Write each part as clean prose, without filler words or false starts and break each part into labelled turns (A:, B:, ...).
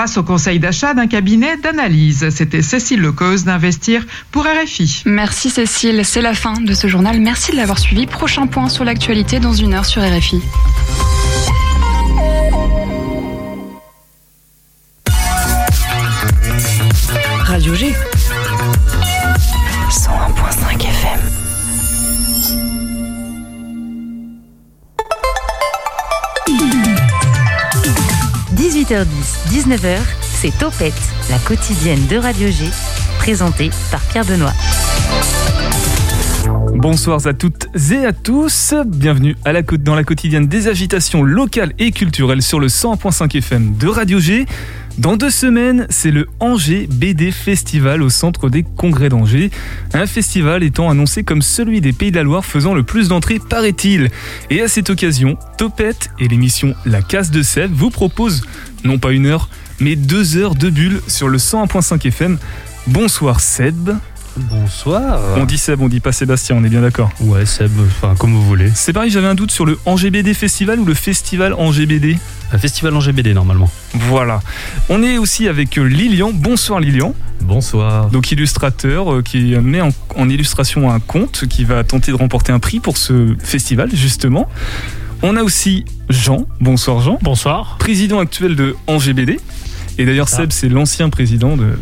A: grâce au conseil d'achat d'un cabinet d'analyse. C'était Cécile Lecause d'Investir pour RFI.
B: Merci Cécile, c'est la fin de ce journal. Merci de l'avoir suivi. Prochain point sur l'actualité dans 1 heure sur RFI.
C: Radio G 101.5 FM.
D: 18h10, 19h, c'est Topette, la quotidienne de Radio G, présentée par Pierre Benoît.
E: Bonsoir à toutes et à tous, bienvenue dans la quotidienne des agitations locales et culturelles sur le 100.5 FM de Radio G. Dans 2 semaines, c'est le Angers BD Festival au centre des congrès d'Angers. Un festival étant annoncé comme celui des Pays de la Loire faisant le plus d'entrées, paraît-il. Et à cette occasion, Topette et l'émission La Casse de Seb vous proposent, non pas 1 heure, mais 2 heures de bulle sur le 101.5 FM. Bonsoir Seb.
F: Bonsoir.
E: On dit Seb, on dit pas Sébastien, on est bien d'accord?
F: Ouais, Seb, enfin comme vous voulez.
E: C'est pareil, j'avais un doute sur le Angers BD Festival ou le Festival Angers BD.
F: Un festival Angers BD normalement.
E: Voilà. On est aussi avec Lilian. Bonsoir Lilian.
F: Bonsoir.
E: Donc illustrateur qui met en illustration un conte qui va tenter de remporter un prix pour ce festival justement. On a aussi Jean. Bonsoir Jean.
G: Bonsoir.
E: Président actuel de Angers BD. Et d'ailleurs Seb, c'est l'ancien président de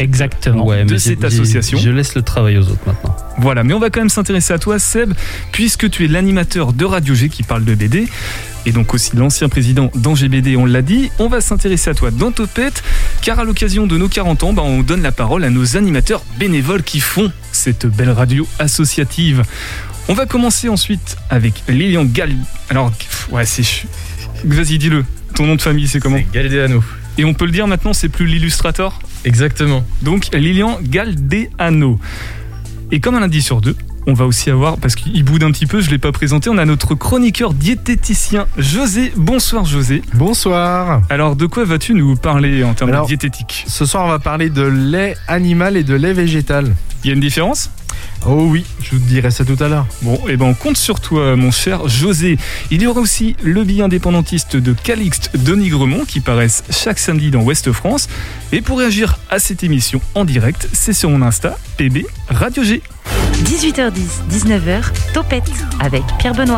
E: cette association.
F: Je laisse le travail aux autres maintenant.
E: Voilà, mais on va quand même s'intéresser à toi Seb, puisque tu es l'animateur de Radio G qui parle de BD, et donc aussi l'ancien président d'Angers BD, on l'a dit. On va s'intéresser à toi dans Topette, car à l'occasion de nos 40 ans, on donne la parole à nos animateurs bénévoles qui font cette belle radio associative. On va commencer ensuite avec Lilian Gal... Alors, ouais, vas-y, dis-le. Ton nom de famille, c'est comment?
F: C'est Galdeano.
E: Et on peut le dire maintenant, c'est plus l'illustrateur?
F: Exactement.
E: Donc Lilian Galdeano. Et comme un lundi sur 2, on va aussi avoir, parce qu'il boude un petit peu, je ne l'ai pas présenté, on a notre chroniqueur diététicien José. Bonsoir José.
H: Bonsoir.
E: Alors de quoi vas-tu nous parler en termes de diététique?
H: Ce soir on va parler de lait animal et de lait végétal.
E: Il y a une différence?
H: Oh oui, je vous dirai ça tout à l'heure.
E: Bon, et ben on compte sur toi mon cher José. Il y aura aussi le billet indépendantiste de Calixte Denis Gremont qui paraissent chaque samedi dans Ouest France. Et pour réagir à cette émission en direct, c'est sur mon Insta, PB Radio G.
D: 18h10, 19h, Topette avec Pierre Benoît.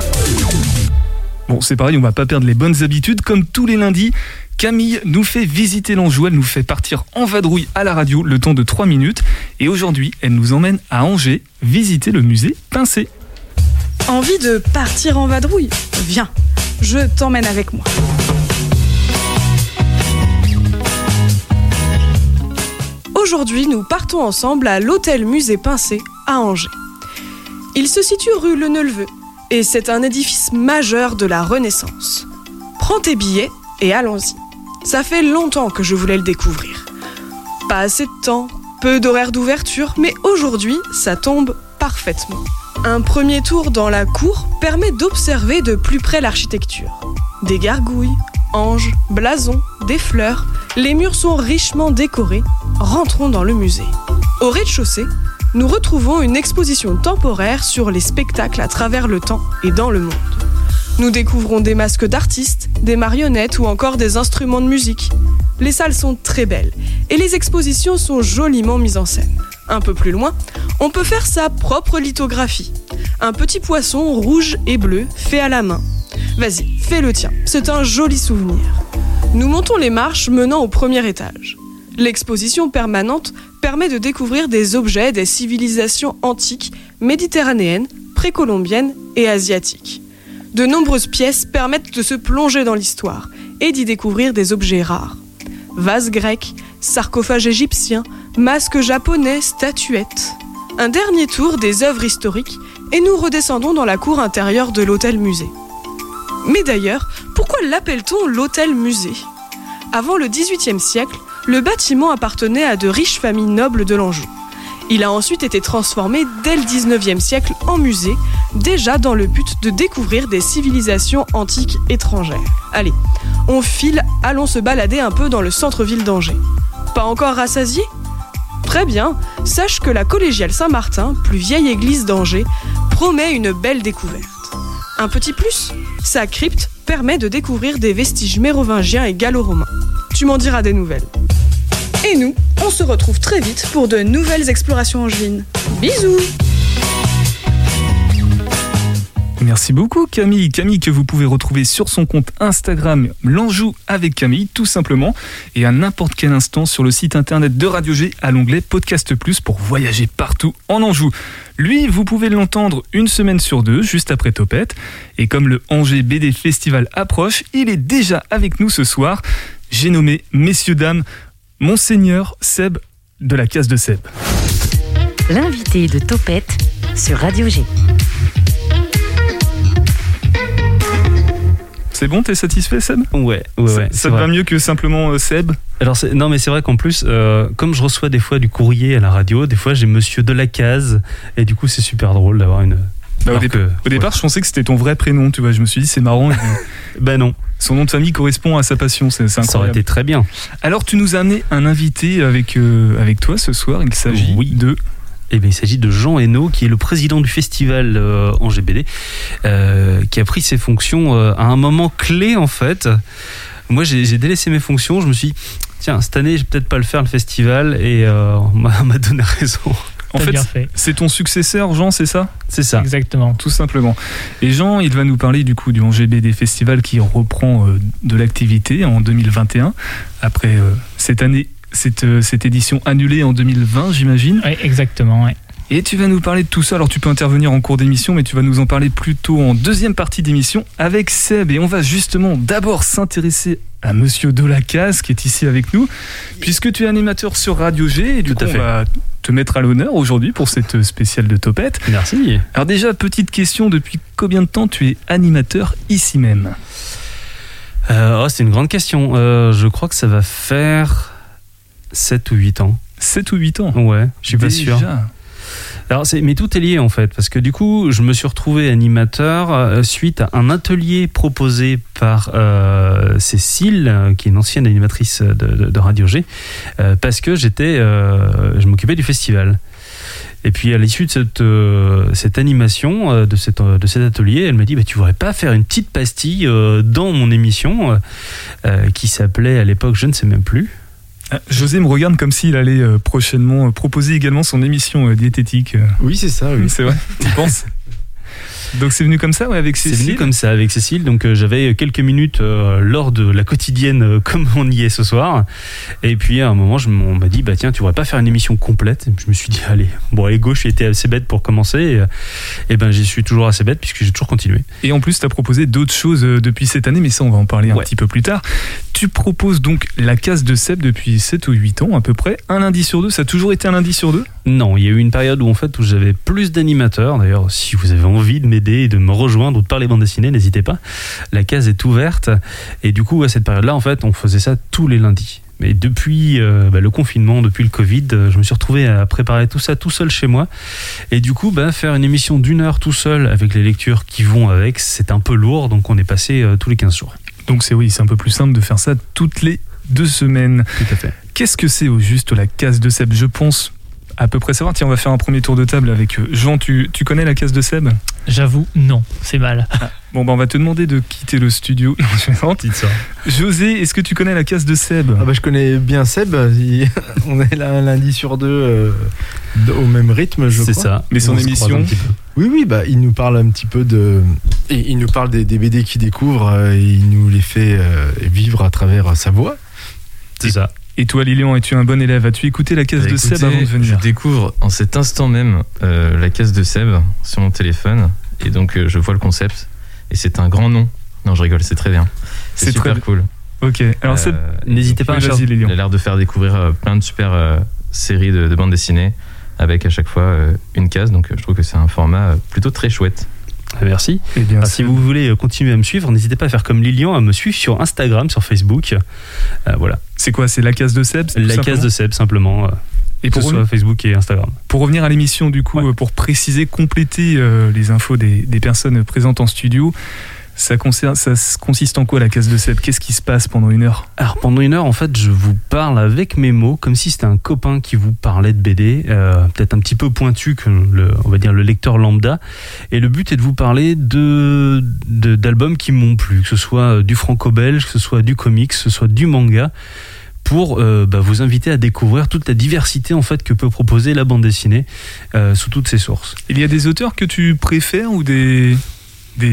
E: Bon, c'est pareil, on va pas perdre les bonnes habitudes. Comme tous les lundis, Camille nous fait visiter l'Anjou, elle nous fait partir en vadrouille à la radio le temps de 3 minutes. Et aujourd'hui, elle nous emmène à Angers visiter le musée Pincé.
I: Envie de partir en vadrouille? Viens, je t'emmène avec moi. Aujourd'hui, nous partons ensemble à l'hôtel Musée Pincé à Angers. Il se situe rue Le Neuleveux et c'est un édifice majeur de la Renaissance. Prends tes billets et allons-y. Ça fait longtemps que je voulais le découvrir. Pas assez de temps, peu d'horaires d'ouverture, mais aujourd'hui, ça tombe parfaitement. Un premier tour dans la cour permet d'observer de plus près l'architecture. Des gargouilles, anges, blasons, des fleurs, les murs sont richement décorés. Rentrons dans le musée. Au rez-de-chaussée, nous retrouvons une exposition temporaire sur les spectacles à travers le temps et dans le monde. Nous découvrons des masques d'artistes, des marionnettes ou encore des instruments de musique. Les salles sont très belles et les expositions sont joliment mises en scène. Un peu plus loin, on peut faire sa propre lithographie. Un petit poisson rouge et bleu fait à la main. Vas-y, fais le tien, c'est un joli souvenir. Nous montons les marches menant au premier étage. L'exposition permanente permet de découvrir des objets des civilisations antiques, méditerranéennes, précolombiennes et asiatiques. De nombreuses pièces permettent de se plonger dans l'histoire et d'y découvrir des objets rares. Vases grecs, sarcophages égyptiens, masques japonais, statuettes. Un dernier tour des œuvres historiques et nous redescendons dans la cour intérieure de l'hôtel-musée. Mais d'ailleurs, pourquoi l'appelle-t-on l'hôtel-musée ? Avant le XVIIIe siècle, le bâtiment appartenait à de riches familles nobles de l'Anjou. Il a ensuite été transformé dès le XIXe siècle en musée, déjà dans le but de découvrir des civilisations antiques étrangères. Allez, on file, allons se balader un peu dans le centre-ville d'Angers. Pas encore rassasié ? Très bien, sache que la collégiale Saint-Martin, plus vieille église d'Angers, promet une belle découverte. Un petit plus, sa crypte permet de découvrir des vestiges mérovingiens et gallo-romains. tu m'en diras des nouvelles. Et nous, on se retrouve très vite pour de nouvelles explorations angevines. Bisous!
E: Merci beaucoup Camille. Camille que vous pouvez retrouver sur son compte Instagram l'Anjou avec Camille tout simplement et à n'importe quel instant sur le site internet de Radio G à l'onglet Podcast Plus pour voyager partout en Anjou. Lui, vous pouvez l'entendre une semaine sur deux juste après Topette et comme le Angers BD Festival approche, il est déjà avec nous ce soir. J'ai nommé messieurs dames Monseigneur Seb de la Case de Seb.
D: L'invité de Topette sur Radio G.
E: C'est bon, t'es satisfait Seb ?
F: Ouais.
E: Ça te va mieux que simplement Seb ?
F: Alors non, mais c'est vrai qu'en plus, comme je reçois des fois du courrier à la radio, des fois j'ai Monsieur de la Case, et du coup c'est super drôle d'avoir une.
E: Au départ, je pensais que c'était ton vrai prénom, tu vois. Je me suis dit c'est marrant.
F: Ben non.
E: Son nom de famille correspond à sa passion, c'est incroyable.
F: Ça aurait été très bien.
E: Alors tu nous as amené un invité avec toi ce soir. Il s'agit de.
F: Eh bien, il s'agit de Jean Hainaut, qui est le président du festival Angers BD, qui a pris ses fonctions à un moment clé en fait. Moi, j'ai délaissé mes fonctions. Je me suis dit, tiens, cette année, je vais peut-être pas le faire le festival, et on m'a donné raison.
E: En fait, c'est ton successeur, Jean, c'est ça ?
F: C'est ça.
G: Exactement.
E: Tout simplement. Et Jean, il va nous parler du coup du Angers BD Festival qui reprend de l'activité en 2021 après cette année. Cette édition annulée en 2020, j'imagine.
G: Oui, exactement, oui.
E: Et tu vas nous parler de tout ça. Alors, tu peux intervenir en cours d'émission, mais tu vas nous en parler plutôt en deuxième partie d'émission avec Seb. Et on va justement d'abord s'intéresser à Monsieur Delacazes, qui est ici avec nous, puisque tu es animateur sur Radio G. Et du coup, on va te mettre à l'honneur aujourd'hui pour cette spéciale de Topette.
F: Merci.
E: Alors déjà, petite question, depuis combien de temps tu es animateur ici même ?
F: C'est une grande question. Je crois que ça va faire 7 ou 8 ans.
E: 7 ou 8 ans ?
F: Ouais, je suis pas sûr. Alors mais tout est lié en fait, parce que du coup, je me suis retrouvé animateur suite à un atelier proposé par Cécile, qui est une ancienne animatrice de Radio G, parce que je m'occupais du festival. Et puis à l'issue de cette animation, de cet atelier, elle m'a dit tu voudrais pas faire une petite pastille dans mon émission qui s'appelait à l'époque, je ne sais même plus.
E: José me regarde comme s'il allait prochainement proposer également son émission diététique.
H: Oui, c'est ça, oui.
E: C'est vrai, tu penses ? Donc c'est venu comme ça, ouais, avec Cécile ?
F: C'est venu comme ça avec Cécile, donc j'avais quelques minutes lors de la quotidienne comme on y est ce soir, et puis à un moment on m'a dit tiens, tu voudrais pas faire une émission complète ? Je me suis dit allez, gauche, j'étais assez bête pour commencer, et j'y suis toujours assez bête puisque j'ai toujours continué.
E: Et en plus tu as proposé d'autres choses depuis cette année, mais ça on va en parler un petit peu plus tard. Tu proposes donc la Case de Seb depuis 7 ou 8 ans à peu près, un lundi sur deux. Ça a toujours été un lundi sur deux ?
F: Non, il y a eu une période où j'avais plus d'animateurs. D'ailleurs, si vous avez envie de m'aider et de me rejoindre ou de parler bande dessinée, n'hésitez pas. La case est ouverte. Et du coup, à cette période-là, on faisait ça tous les lundis. Mais depuis le confinement, depuis le Covid, je me suis retrouvé à préparer tout ça tout seul chez moi. Et du coup, faire une émission d'1 heure tout seul avec les lectures qui vont avec, c'est un peu lourd. Donc on est passé tous les 15 jours.
E: Donc c'est un peu plus simple de faire ça toutes les 2 semaines.
F: Tout à fait.
E: Qu'est-ce que c'est au juste la Case de Seb ? Je pense à peu près savoir. Tiens, on va faire un premier tour de table avec Jean. Tu connais la Case de Seb ?
G: J'avoue, non, c'est mal.
E: Bon, on va te demander de quitter le studio. José, est-ce que tu connais la Case de Seb ?
H: Je connais bien Seb. On est là un lundi sur deux au même rythme, je crois.
F: C'est ça.
E: Mais son émission.
H: Oui, il nous parle un petit peu il nous parle des BD qu'il découvre, et il nous les fait vivre à travers sa voix.
F: C'est ça.
E: Et toi, Lilian, es-tu un bon élève ? As-tu écouté la Case de Seb avant de venir ?
J: Je découvre en cet instant même la Case de Seb sur mon téléphone, et donc je vois le concept, et c'est un grand nom. Non, je rigole, c'est très bien. C'est super
E: très
J: cool.
E: Ok, alors Seb,
F: n'hésitez pas à
E: vas-y, Lilian.
J: Il a l'air de faire découvrir plein de super séries de bandes dessinées, avec à chaque fois une case, donc je trouve que c'est un format plutôt très chouette.
F: Merci. Si vous voulez continuer à me suivre, n'hésitez pas à faire comme Lilian, à me suivre sur Instagram, sur Facebook. Voilà.
E: C'est quoi ? C'est la Case de Seb ?
F: La Case de Seb, simplement. Et que ce soit Facebook et Instagram.
E: Pour revenir à l'émission, du coup, pour préciser, compléter les infos des personnes présentes en studio, Ça consiste en quoi la case de Seb ? Qu'est-ce qui se passe pendant 1 heure ?
F: Alors pendant 1 heure, en fait, je vous parle avec mes mots, comme si c'était un copain qui vous parlait de BD, peut-être un petit peu pointu que on va dire le lecteur lambda. Et le but est de vous parler d'albums qui m'ont plu, que ce soit du franco-belge, que ce soit du comics, que ce soit du manga, pour vous inviter à découvrir toute la diversité en fait que peut proposer la bande dessinée sous toutes ses sources.
E: Il y a des auteurs que tu préfères ou des œuvres ?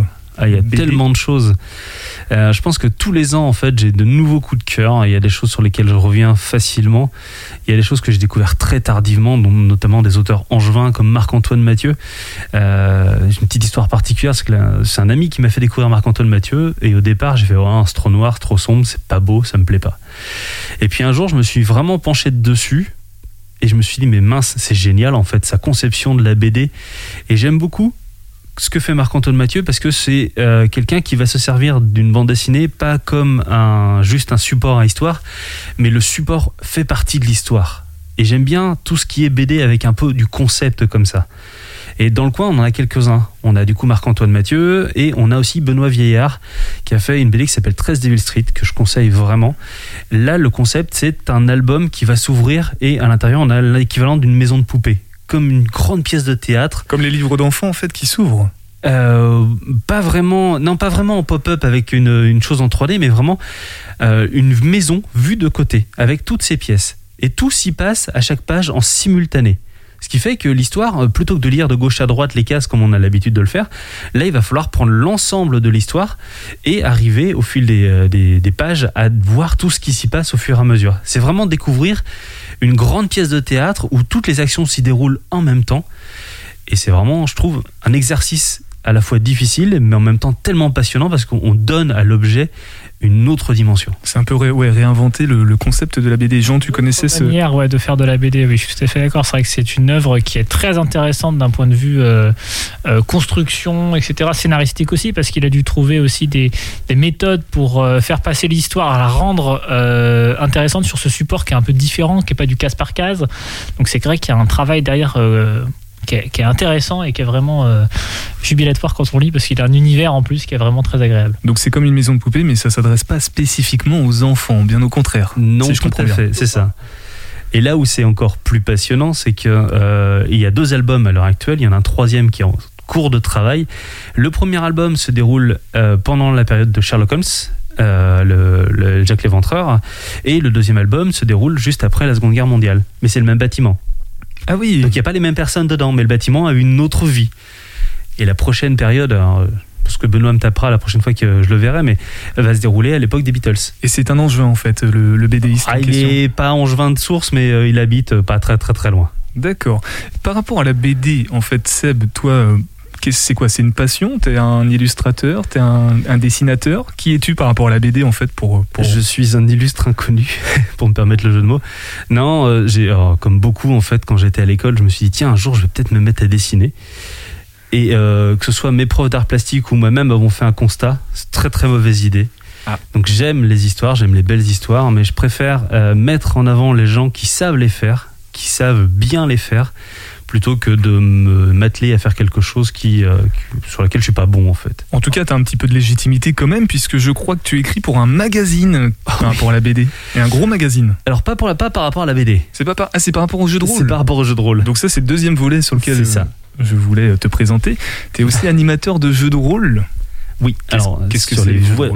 F: Il y a tellement de choses. Je pense que tous les ans, en fait, j'ai de nouveaux coups de cœur. Il y a des choses sur lesquelles je reviens facilement. Il y a des choses que j'ai découvertes très tardivement, dont notamment des auteurs angevins comme Marc-Antoine Mathieu. J'ai une petite histoire particulière, c'est un ami qui m'a fait découvrir Marc-Antoine Mathieu. Et au départ, j'ai fait c'est trop noir, trop sombre, c'est pas beau, ça me plaît pas. Et puis un jour, je me suis vraiment penché dessus. Et je me suis dit, mais mince, c'est génial, en fait, sa conception de la BD. Et j'aime beaucoup ce que fait Marc-Antoine Mathieu, parce que c'est quelqu'un qui va se servir d'une bande dessinée pas comme juste un support à histoire, mais le support fait partie de l'histoire. Et j'aime bien tout ce qui est BD avec un peu du concept comme ça. Et dans le coin, on en a quelques-uns. On a du coup Marc-Antoine Mathieu et on a aussi Benoît Vieillard qui a fait une BD qui s'appelle 13 Devil Street, que je conseille vraiment. Là, le concept, c'est un album qui va s'ouvrir et à l'intérieur, on a l'équivalent d'une maison de poupée, comme une grande pièce de théâtre.
E: Comme les livres d'enfants en fait qui s'ouvrent.
F: Pas vraiment en pop-up avec une chose en 3D, mais vraiment une maison vue de côté avec toutes ses pièces. Et tout s'y passe à chaque page en simultané. Ce qui fait que l'histoire, plutôt que de lire de gauche à droite les cases comme on a l'habitude de le faire, là il va falloir prendre l'ensemble de l'histoire et arriver au fil des pages à voir tout ce qui s'y passe au fur et à mesure. C'est vraiment découvrir une grande pièce de théâtre où toutes les actions s'y déroulent en même temps. Et c'est vraiment, je trouve, un exercice à la fois difficile, mais en même temps tellement passionnant parce qu'on donne à l'objet une autre dimension.
E: C'est un peu réinventer le concept de la BD. Jean, tu connaissais ce...
G: manière de faire de la BD, oui, je suis tout à fait d'accord. C'est vrai que c'est une œuvre qui est très intéressante d'un point de vue construction, etc., scénaristique aussi, parce qu'il a dû trouver aussi des méthodes pour faire passer l'histoire, à la rendre intéressante sur ce support qui est un peu différent, qui n'est pas du case par case. Donc c'est vrai qu'il y a un travail derrière... qui est intéressant et qui est vraiment jubilatoire quand on lit, parce qu'il a un univers en plus qui est vraiment très agréable.
E: Donc c'est comme une maison de poupée, mais ça ne s'adresse pas spécifiquement aux enfants, bien au contraire.
F: Non,
E: si je comprends bien.
F: C'est ça. Et là où c'est encore plus passionnant, c'est qu'il y a 2 albums à l'heure actuelle, il y en a un 3e qui est en cours de travail. Le premier album se déroule pendant la période de Sherlock Holmes, le Jack l'Éventreur, et le 2e album se déroule juste après la Seconde Guerre mondiale. Mais c'est le même bâtiment.
E: Ah oui.
F: Donc il n'y a pas les mêmes personnes dedans, mais le bâtiment a une autre vie. Et la prochaine période, parce que Benoît me tapera la prochaine fois que je le verrai, mais elle va se dérouler à l'époque des Beatles.
E: Et c'est un Angevin en fait, le BDiste en question.
F: Il n'est pas Angevin de source, mais il habite pas très très très loin.
E: D'accord. Par rapport à la BD, en fait, Seb, toi, c'est quoi ? C'est une passion ? T'es un illustrateur ? T'es un dessinateur ? Qui es-tu par rapport à la BD en fait pour...
F: Je suis un illustre inconnu, pour me permettre le jeu de mots. Non, comme beaucoup en fait, quand j'étais à l'école, je me suis dit tiens, un jour je vais peut-être me mettre à dessiner. Et que ce soit mes profs d'art plastique ou moi-même avons fait un constat, c'est très très mauvaise idée. Ah. Donc j'aime les histoires, j'aime les belles histoires, mais je préfère mettre en avant les gens qui savent les faire, qui savent bien les faire, plutôt que de m'atteler à faire quelque chose sur laquelle je suis pas bon en fait.
E: En tout cas, tu as un petit peu de légitimité quand même, puisque je crois que tu écris pour un magazine par rapport à la BD. Et un gros magazine.
F: Alors pas par rapport à la BD.
E: C'est par rapport au jeu de rôle.
F: C'est par rapport au jeu de rôle.
E: Donc ça, c'est le 2e volet sur lequel je voulais te présenter. Tu es aussi animateur de jeux de rôle.
F: Oui.
E: Qu'est-ce que c'est les jeux de rôle ?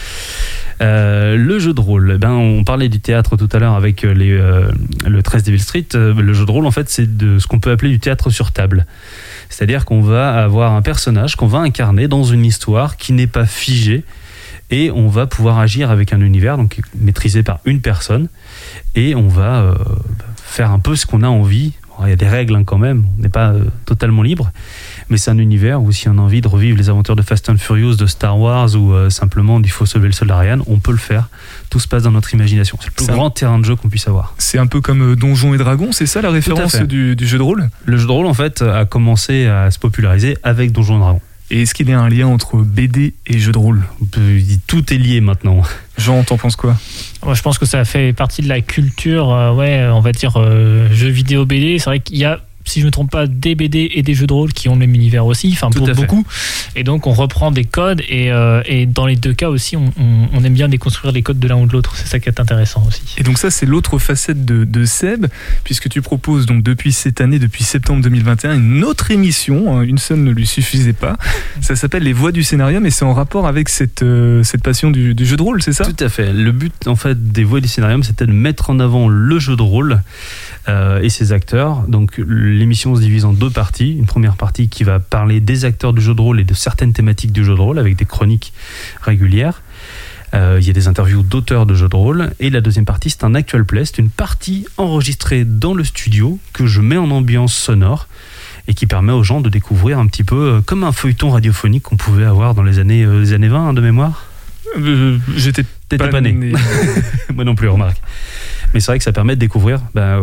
F: Le jeu de rôle, on parlait du théâtre tout à l'heure avec le 13 Devil Street. Le jeu de rôle, en fait, c'est de ce qu'on peut appeler du théâtre sur table. C'est-à-dire qu'on va avoir un personnage qu'on va incarner dans une histoire qui n'est pas figée, et on va pouvoir agir avec un univers donc maîtrisé par une personne, et on va faire un peu ce qu'on a envie. Il y a des règles quand même, on n'est pas totalement libre, mais c'est un univers où si on a envie de revivre les aventures de Fast and Furious, de Star Wars ou simplement d'Il faut sauver le soldat Ryan, on peut le faire. Tout se passe dans notre imagination. C'est le plus grand terrain de jeu qu'on puisse avoir.
E: C'est un peu comme Donjons et Dragons, c'est ça la référence du jeu de rôle ?
F: Le jeu de rôle en fait a commencé à se populariser avec Donjons et Dragons.
E: Et est-ce qu'il y a un lien entre BD et jeu de rôle ?
F: Tout est lié maintenant.
E: Jean, t'en penses quoi ?
G: Moi, je pense que ça fait partie de la culture, on va dire jeux vidéo BD. C'est vrai qu'il y a si je me trompe pas, des BD et des jeux de rôle qui ont le même univers aussi, enfin pour beaucoup. Et donc on reprend des codes et dans les deux cas aussi, on aime bien déconstruire les codes de l'un ou de l'autre. C'est ça qui est intéressant aussi.
E: Et donc ça, c'est l'autre facette de Seb, puisque tu proposes donc depuis cette année, depuis septembre 2021, une autre émission. Une seule ne lui suffisait pas. Ça s'appelle Les Voix du Scénarium et c'est en rapport avec cette passion du jeu de rôle, c'est ça ?
F: Tout à fait. Le but en fait des Voix du Scénarium, c'était de mettre en avant le jeu de rôle et ses acteurs. Donc l'émission se divise en deux parties. Une première partie qui va parler des acteurs du jeu de rôle et de certaines thématiques du jeu de rôle avec des chroniques régulières. Il y a des interviews d'auteurs de jeux de rôle. Et la deuxième partie, c'est un actual play. C'est une partie enregistrée dans le studio que je mets en ambiance sonore et qui permet aux gens de découvrir un petit peu comme un feuilleton radiophonique qu'on pouvait avoir dans les années 20 de mémoire. T'étais pas né. Moi non plus, remarque. Mais c'est vrai que ça permet de découvrir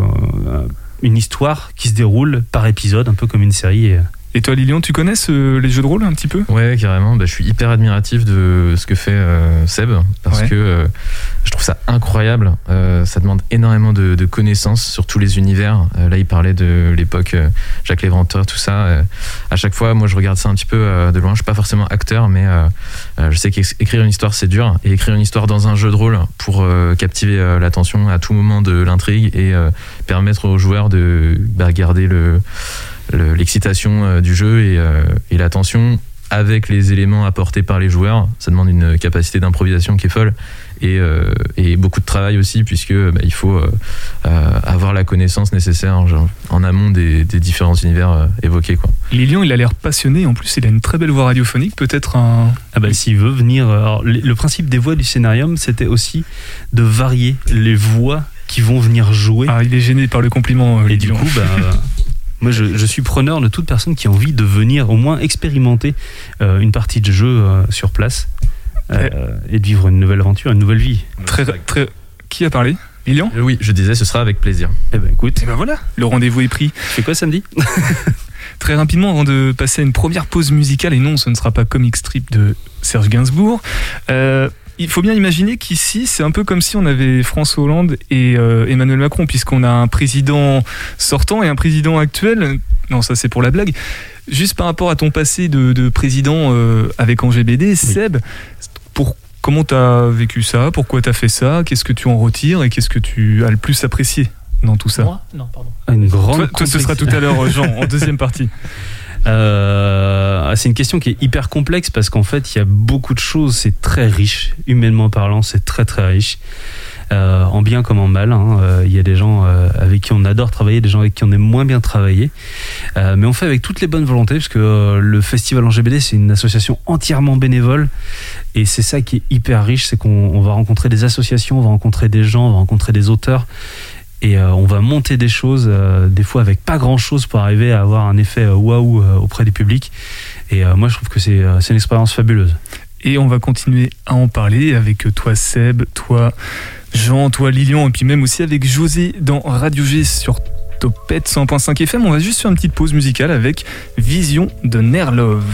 F: une histoire qui se déroule par épisode, un peu comme une série.
E: Et toi, Lilian, tu connais les jeux de rôle un petit peu ?
J: Ouais, carrément. Je suis hyper admiratif de ce que fait Seb parce que je trouve ça incroyable. Ça demande énormément de connaissances sur tous les univers. Là, il parlait de l'époque Jacques Léventreur, tout ça. À chaque fois, moi, je regarde ça un petit peu de loin. Je suis pas forcément acteur, mais je sais qu'écrire une histoire, c'est dur. Et écrire une histoire dans un jeu de rôle pour captiver l'attention à tout moment de l'intrigue et permettre aux joueurs de garder l'excitation du jeu et l'attention avec les éléments apportés par les joueurs, ça demande une capacité d'improvisation qui est folle et beaucoup de travail aussi puisque il faut avoir la connaissance nécessaire en amont des différents univers évoqués, quoi.
E: Lilian, il a l'air passionné, en plus il a une très belle voix radiophonique, peut-être un...
F: S'il veut venir... Alors, le principe des voix du scénarium, c'était aussi de varier les voix qui vont venir jouer.
E: Ah, il est gêné par le compliment,
F: et
E: Lilian.
F: Du coup, moi, je suis preneur de toute personne qui a envie de venir au moins expérimenter une partie de jeu sur place et de vivre une nouvelle aventure, une nouvelle vie.
E: Très. Qui a parlé ? Lilian ?
J: Oui, je disais, ce sera avec plaisir.
F: Écoute.
E: Voilà, le rendez-vous est pris.
F: Tu fais quoi samedi ?
E: Très rapidement, avant de passer à une première pause musicale, et non, ce ne sera pas Comic Strip de Serge Gainsbourg. Il faut bien imaginer qu'ici, c'est un peu comme si on avait François Hollande et Emmanuel Macron, puisqu'on a un président sortant et un président actuel. Non, ça c'est pour la blague. Juste par rapport à ton passé de président avec Angers BD, Seb, comment t'as vécu ça ? Pourquoi t'as fait ça ? Qu'est-ce que tu en retires et qu'est-ce que tu as le plus apprécié dans tout ça ?
G: Moi ? Non, pardon.
F: Une grande
E: toi, ce sera tout à l'heure, Jean, en deuxième partie.
F: C'est une question qui est hyper complexe parce qu'en fait il y a beaucoup de choses, c'est très riche, humainement parlant, c'est très très riche, en bien comme en mal. Il y a des gens avec qui on adore travailler, des gens avec qui on aime moins bien travailler, mais on fait avec toutes les bonnes volontés parce que le Festival Angers BD, c'est une association entièrement bénévole et c'est ça qui est hyper riche, c'est qu'on va rencontrer des associations, on va rencontrer des gens, on va rencontrer des auteurs. Et on va monter des choses, des fois avec pas grand-chose pour arriver à avoir un effet waouh auprès du public. Et moi, je trouve que c'est une expérience fabuleuse.
E: Et on va continuer à en parler avec toi, Seb, toi, Jean, toi, Lilian, et puis même aussi avec José dans Radio G sur Topette 100.5 FM. On va juste faire une petite pause musicale avec Vision de Nerlove.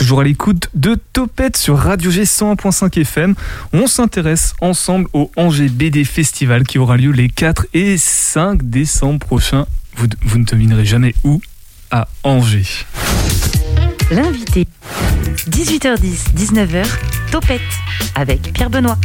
E: toujours à l'écoute de Topette sur Radio G 101.5 FM. On s'intéresse ensemble au Angers BD Festival qui aura lieu les 4 et 5 décembre prochains. Vous ne devinerez jamais où, à Angers.
D: L'invité, 18h10, 19h, Topette, avec Pierre Benoît.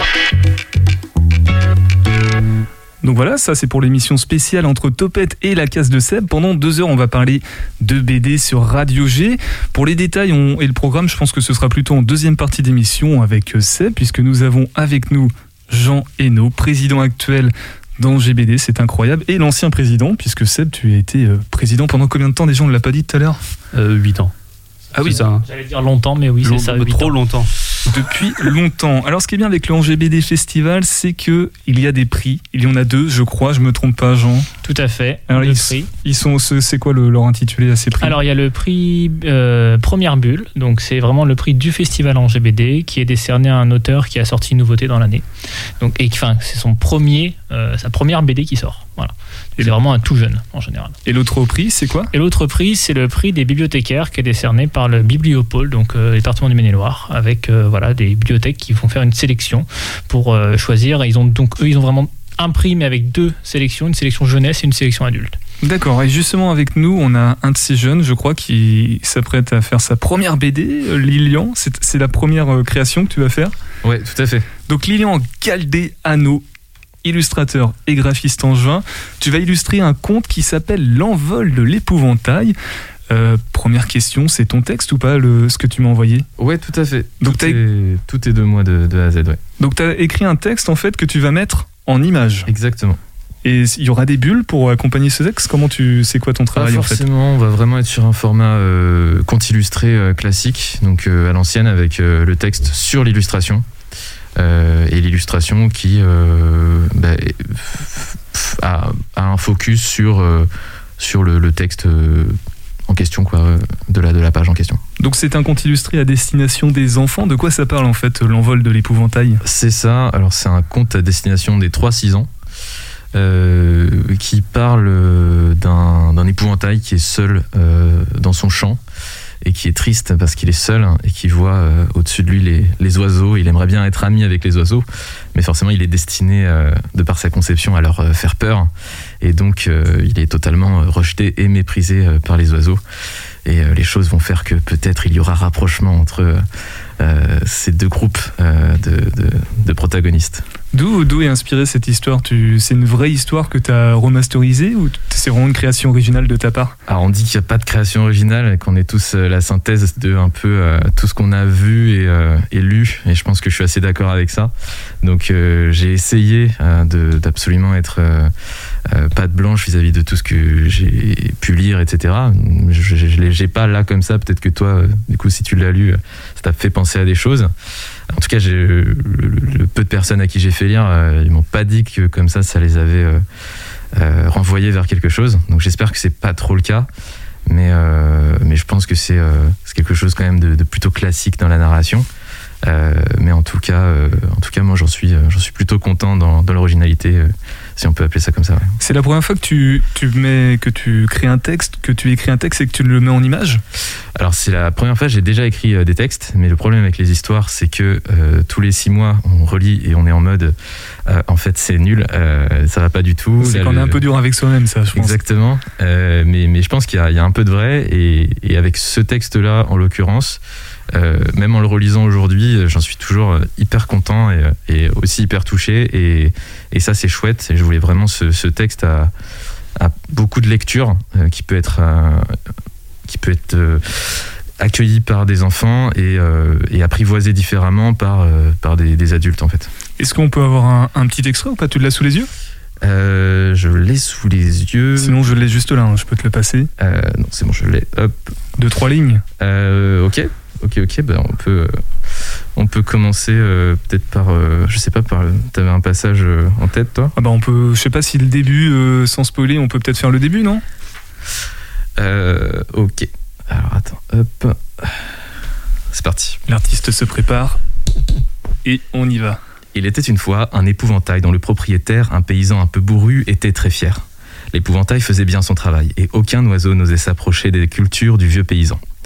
E: Donc voilà, ça c'est pour l'émission spéciale entre Topette et la case de Seb. Pendant 2 heures, on va parler de BD sur Radio G. Pour les détails et le programme, je pense que ce sera plutôt en deuxième partie d'émission avec Seb, puisque nous avons avec nous Jean Hainaut, président actuel d'Angers BD, c'est incroyable, et l'ancien président, puisque Seb, tu as été président pendant combien de temps déjà, on ne l'a pas dit tout à l'heure
F: 8 ans.
G: Ah oui, ça. J'allais dire longtemps, mais oui, c'est ça.
F: Trop longtemps.
E: Depuis longtemps. Alors, ce qui est bien avec le Angers BD Festival, c'est que il y a des prix. Il y en a 2, je crois. Je me trompe pas, Jean.
G: Tout à fait.
E: Alors, c'est quoi leur intitulé à ces prix ? Alors,
G: il y a le prix Première Bulle. Donc, c'est vraiment le prix du Festival Angers BD qui est décerné à un auteur qui a sorti une nouveauté dans l'année. Donc, c'est sa première BD qui sort. Voilà. C'est vraiment un tout jeune en général.
E: Et l'autre prix, c'est quoi ?
G: Et l'autre prix, c'est le prix des bibliothécaires qui est décerné par le Bibliopôle, donc le département du Maine-et-Loire, avec des bibliothèques qui vont faire une sélection pour choisir. Ils ont vraiment un prix, mais avec 2 sélections, une sélection jeunesse et une sélection adulte.
E: D'accord, et justement avec nous, on a un de ces jeunes, je crois, qui s'apprête à faire sa première BD, Lilian. C'est la première création que tu vas faire ?
J: Ouais, tout à fait.
E: Donc Lilian Galdeano, illustrateur et graphiste angevin, tu vas illustrer un conte qui s'appelle L'envol de l'épouvantail. Première question, c'est ton texte ou pas, ce que tu m'as envoyé ?
J: Ouais, tout à fait.
E: Donc
J: tout est de moi de A à Z, ouais.
E: Donc tu as écrit un texte en fait que tu vas mettre en image.
J: Exactement.
E: Et il y aura des bulles pour accompagner ce texte ? C'est quoi ton travail en fait ?
J: Forcément, on va vraiment être sur un format conte illustré classique, donc à l'ancienne avec le texte sur l'illustration. Et l'illustration qui a un focus sur le texte en question, de la page en question.
E: Donc c'est un conte illustré à destination des enfants. De quoi ça parle en fait, L'envol de l'épouvantail ?
J: C'est ça, alors c'est un conte à destination des 3-6 ans qui parle d'un épouvantail qui est seul dans son champ et qui est triste parce qu'il est seul et qui voit au-dessus de lui les oiseaux. Il aimerait bien être ami avec les oiseaux, mais forcément il est destiné, de par sa conception, à leur faire peur. Et donc il est totalement rejeté et méprisé par les oiseaux. Et les choses vont faire que peut-être il y aura rapprochement entre ces 2 groupes de protagonistes.
E: D'où est inspirée cette histoire ? C'est une vraie histoire que tu as remasterisée ou c'est vraiment une création originale de ta part ?
J: Alors on dit qu'il n'y a pas de création originale, qu'on est tous la synthèse de un peu tout ce qu'on a vu et lu, et je pense que je suis assez d'accord avec ça. Donc j'ai essayé d'absolument être patte blanche vis-à-vis de tout ce que j'ai pu lire, etc. J'ai pas là comme ça, peut-être que toi, du coup, si tu l'as lu, ça t'a fait penser à des choses. En tout cas, le peu de personnes à qui j'ai fait lire, ils m'ont pas dit que comme ça les avait renvoyés vers quelque chose. Donc j'espère que c'est pas trop le cas, mais je pense que c'est quelque chose quand même de plutôt classique dans la narration. Mais en tout cas, moi j'en suis plutôt content dans l'originalité, si on peut appeler ça comme ça. Ouais.
E: C'est la première fois que tu crées un texte, que tu écris un texte et que tu le mets en image ?
J: Alors c'est la première fois, j'ai déjà écrit des textes, mais le problème avec les histoires, c'est que tous les 6 mois, on relit et on est en mode en fait c'est nul, ça va pas du tout.
E: C'est qu'on est un peu dur avec soi-même, ça, je pense.
J: Exactement, mais je pense qu'il y a un peu de vrai, et avec ce texte-là, en l'occurrence, même en le relisant aujourd'hui, j'en suis toujours hyper content et aussi hyper touché, et ça c'est chouette. Et je voulais vraiment ce texte à beaucoup de lectures, qui peut être accueilli par des enfants et apprivoisé différemment par des adultes en fait.
E: Est-ce qu'on peut avoir un petit extrait ou pas ? Tu l'as sous les yeux ?
J: Je l'ai sous les yeux.
E: Sinon je l'ai juste là, je peux te le passer.
J: Non, c'est bon, je l'ai. Hop.
E: 2-3 lignes.
J: Ok, ben on peut commencer peut-être par, je sais pas, t'avais un passage en tête, toi ?
E: Ah bah on peut, je sais pas si le début, sans spoiler, on peut peut-être faire le début, non ?
J: Ok. Alors attends, hop. C'est parti.
E: L'artiste se prépare et on y va.
J: Il était une fois un épouvantail dont le propriétaire, un paysan un peu bourru, était très fier. L'épouvantail faisait bien son travail et aucun oiseau n'osait s'approcher des cultures du vieux paysan.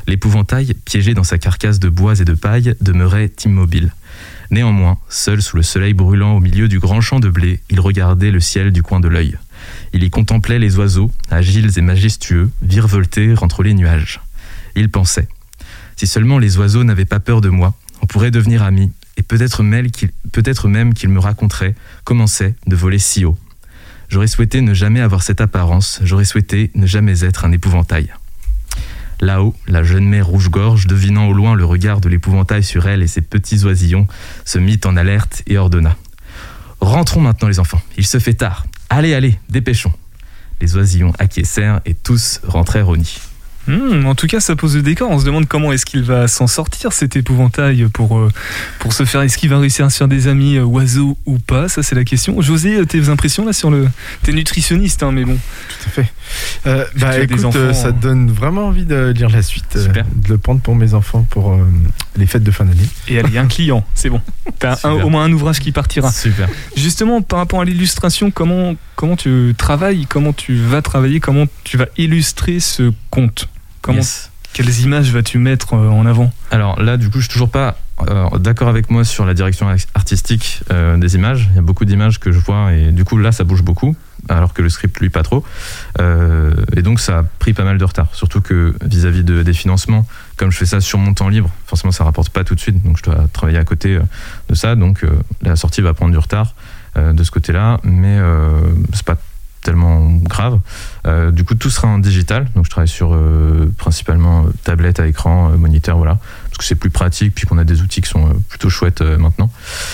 J: L'épouvantail, piégé dans sa carcasse de bois et de paille, demeurait immobile. Néanmoins, seul sous le soleil brûlant au milieu du grand champ de blé, il regardait le ciel du coin de l'œil. Il y contemplait les oiseaux, agiles et majestueux, virevolter entre les nuages. Il pensait : si seulement les oiseaux n'avaient pas peur de moi, on pourrait devenir amis, et peut-être même qu'ils me raconteraient comment c'est de voler si haut. J'aurais souhaité ne jamais avoir cette apparence, j'aurais souhaité ne jamais être un épouvantail. Là-haut, la jeune mère rouge-gorge, devinant au loin le regard de l'épouvantail sur elle et ses petits oisillons, se mit en alerte et ordonna : rentrons maintenant les enfants, il se fait tard. Allez, dépêchons. Les oisillons acquiescèrent et tous rentrèrent au nid.
E: En tout cas, ça pose le décor. On se demande comment est-ce qu'il va s'en sortir, cet épouvantail, pour se faire. Est-ce qu'il va réussir à se faire des amis oiseaux ou pas? Ça, c'est la question. José, tes impressions là sur le. T'es nutritionniste, hein, mais bon.
H: Tout à fait. Écoute, ça te donne vraiment envie de lire la suite.
E: Super.
H: De le prendre pour mes enfants pour les fêtes de fin d'année.
E: Et allez, un client, c'est bon. T'as au moins un ouvrage qui partira.
J: Super.
E: Justement, par rapport à l'illustration, comment tu travailles, comment tu vas travailler, comment tu vas illustrer ce conte? Quelles images vas-tu mettre en avant?
J: Alors là, du coup, je suis toujours pas d'accord avec moi sur la direction artistique des images. Il y a beaucoup d'images que je vois et du coup là, ça bouge beaucoup, alors que le script, lui, pas trop. Et donc, ça a pris pas mal de retard. Surtout que vis-à-vis des financements, comme je fais ça sur mon temps libre, forcément, ça rapporte pas tout de suite. Donc, je dois travailler à côté de ça. Donc, la sortie va prendre du retard de ce côté-là, mais c'est pas tellement grave. Du coup, tout sera en digital. Donc, je travaille sur principalement tablette à écran, moniteur, voilà. Parce que c'est plus pratique, puis qu'on a des outils qui sont plutôt chouettes maintenant.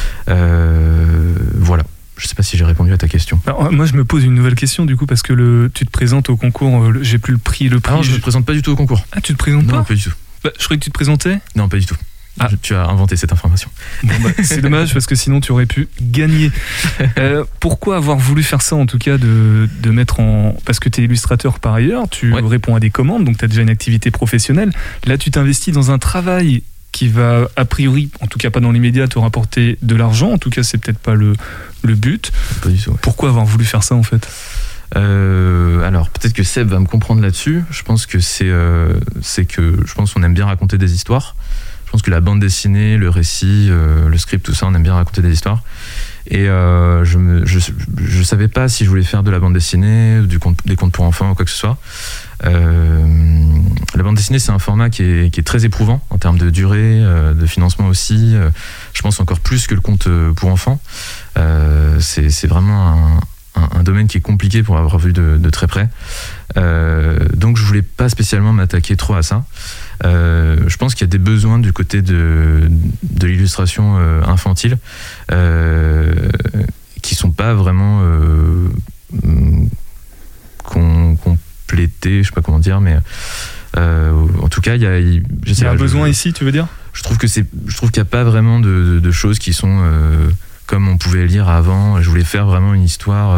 J: Voilà. Je sais pas si j'ai répondu à ta question.
E: Alors, moi, je me pose une nouvelle question, du coup, parce que tu te présentes au concours, j'ai plus le prix.
J: Ah non, je me présente pas du tout au concours.
E: Ah, tu te présentes pas?
J: Non, pas du tout.
E: Je croyais que tu te présentais.
J: Non, pas du tout. Ah. Tu as inventé cette information.
E: Bon, c'est dommage parce que sinon tu aurais pu gagner. Pourquoi avoir voulu faire ça, en tout cas, de mettre en... Parce que tu es illustrateur par ailleurs, tu réponds à des commandes, donc tu as déjà une activité professionnelle. Là, tu t'investis dans un travail qui va, a priori, en tout cas pas dans l'immédiat, te rapporter de l'argent. En tout cas, c'est peut-être pas le but.
J: Pas du tout, ouais.
E: Pourquoi avoir voulu faire ça, en fait?
J: Alors peut-être que Seb va me comprendre là-dessus. Je pense que je pense qu'on aime bien raconter des histoires. Je pense que la bande dessinée, le récit, le script, tout ça, on aime bien raconter des histoires. Et je savais pas si je voulais faire de la bande dessinée, des contes pour enfants ou quoi que ce soit. La bande dessinée, c'est un format qui est très éprouvant en termes de durée, de financement aussi. Je pense encore plus que le conte pour enfants. C'est vraiment un domaine qui est compliqué pour avoir vu de très près. Donc je voulais pas spécialement m'attaquer trop à ça. Je pense qu'il y a des besoins du côté de l'illustration infantile qui sont pas vraiment complétés, je sais pas comment dire, mais en tout cas il y a
E: un besoin ici, tu veux dire?
J: Je trouve qu'il n'y a pas vraiment de choses qui sont comme on pouvait lire avant. Je voulais faire vraiment une histoire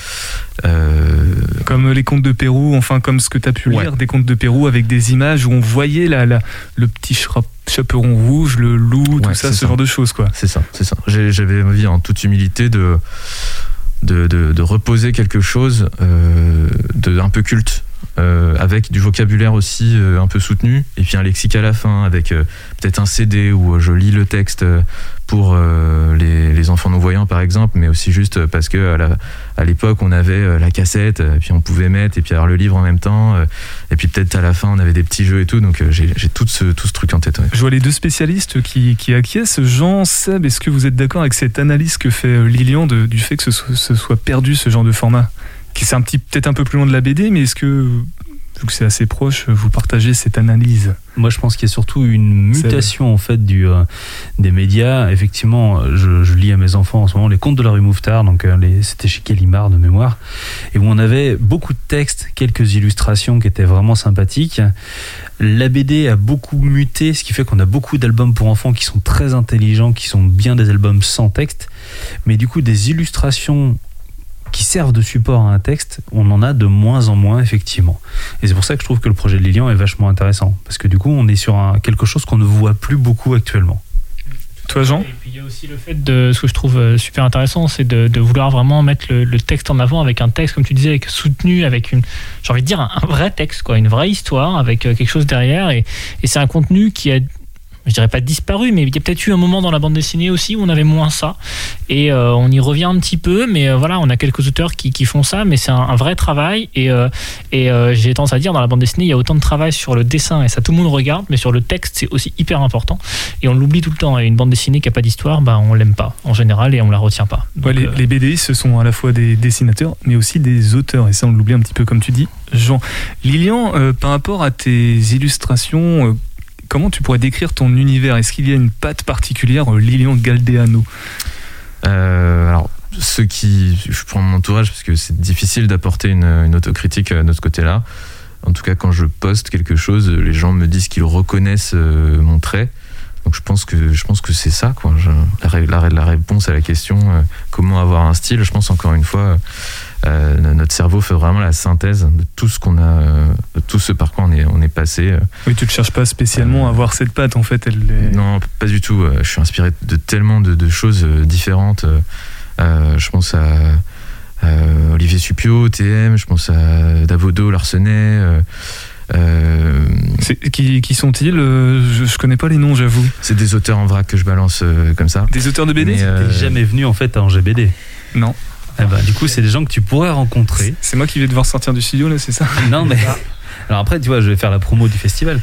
E: comme les contes de Pérou, enfin comme ce que tu as pu lire, des contes de Pérou avec des images où on voyait le petit chaperon rouge, le loup, tout ça, genre de choses, quoi.
J: C'est ça. J'avais envie, en toute humilité, de reposer quelque chose d'un peu culte, avec du vocabulaire aussi un peu soutenu, et puis un lexique à la fin, avec peut-être un CD où je lis le texte pour les enfants non-voyants par exemple, mais aussi juste parce que à l'époque on avait la cassette, et puis on pouvait mettre, et puis avoir le livre en même temps, et puis peut-être à la fin on avait des petits jeux et tout, donc j'ai tout ce truc en tête. Ouais.
E: Je vois les deux spécialistes qui acquiescent. Jean, Seb, est-ce que vous êtes d'accord avec cette analyse que fait Lilian du fait que ce soit perdu, ce genre de format? C'est peut-être un peu plus loin de la BD, mais est-ce que, vu que c'est assez proche, vous partagez cette analyse?
F: Moi, je pense qu'il y a surtout une mutation en fait des médias. Effectivement, je lis à mes enfants en ce moment les Contes de la rue Mouffetard, donc c'était chez Gallimard de mémoire, et où on avait beaucoup de textes, quelques illustrations qui étaient vraiment sympathiques. La BD a beaucoup muté, ce qui fait qu'on a beaucoup d'albums pour enfants qui sont très intelligents, qui sont bien des albums sans texte, mais du coup des illustrations qui servent de support à un texte, on en a de moins en moins, effectivement. Et c'est pour ça que je trouve que le projet de Lilian est vachement intéressant, parce que du coup on est sur quelque chose qu'on ne voit plus beaucoup actuellement.
E: Toi, Jean ?
G: Et puis il y a aussi le fait de ce que je trouve super intéressant, c'est de vouloir vraiment mettre le texte en avant avec un texte, comme tu disais, soutenu avec j'ai envie de dire un vrai texte, quoi, une vraie histoire avec quelque chose derrière. Et c'est un contenu qui a, je dirais pas disparu, mais il y a peut-être eu un moment dans la bande dessinée aussi où on avait moins ça. Et on y revient un petit peu, mais voilà, on a quelques auteurs qui font ça, mais c'est un vrai travail. Et j'ai tendance à dire, dans la bande dessinée, il y a autant de travail sur le dessin, et ça tout le monde regarde, mais sur le texte, c'est aussi hyper important. Et on l'oublie tout le temps. Et une bande dessinée qui n'a pas d'histoire, on l'aime pas en général, et on la retient pas. Donc,
E: les BD, ce sont à la fois des dessinateurs, mais aussi des auteurs. Et ça, on l'oublie un petit peu, comme tu dis, Jean. Lilian, par rapport à tes illustrations, comment tu pourrais décrire ton univers ? Est-ce qu'il y a une patte particulière, Lilian Galdeano ?
J: Alors, je prends mon entourage parce que c'est difficile d'apporter une autocritique de ce côté-là. En tout cas, quand je poste quelque chose, les gens me disent qu'ils reconnaissent mon trait. Donc je pense que c'est ça, quoi. La réponse à la question comment avoir un style, je pense encore une fois, notre cerveau fait vraiment la synthèse de tout ce qu'on a, de tout ce par quoi on est passé.
E: Oui, tu ne cherches pas spécialement à avoir cette patte, en fait.
J: Non, pas du tout. Je suis inspiré de tellement de choses différentes. Je pense à Olivier Suppiot, TM, je pense à Davodo, Larsenet.
E: Qui sont-ils ? Je connais pas les noms, j'avoue.
J: C'est des auteurs en vrac que je balance comme ça.
E: Des auteurs de BD ?
F: T'es jamais venu en fait à Angers BD ?
E: Non.
F: Du coup, c'est des gens que tu pourrais rencontrer.
E: C'est moi qui vais devoir sortir du studio là, c'est ça ?
F: Non, mais alors après, tu vois, je vais faire la promo du festival.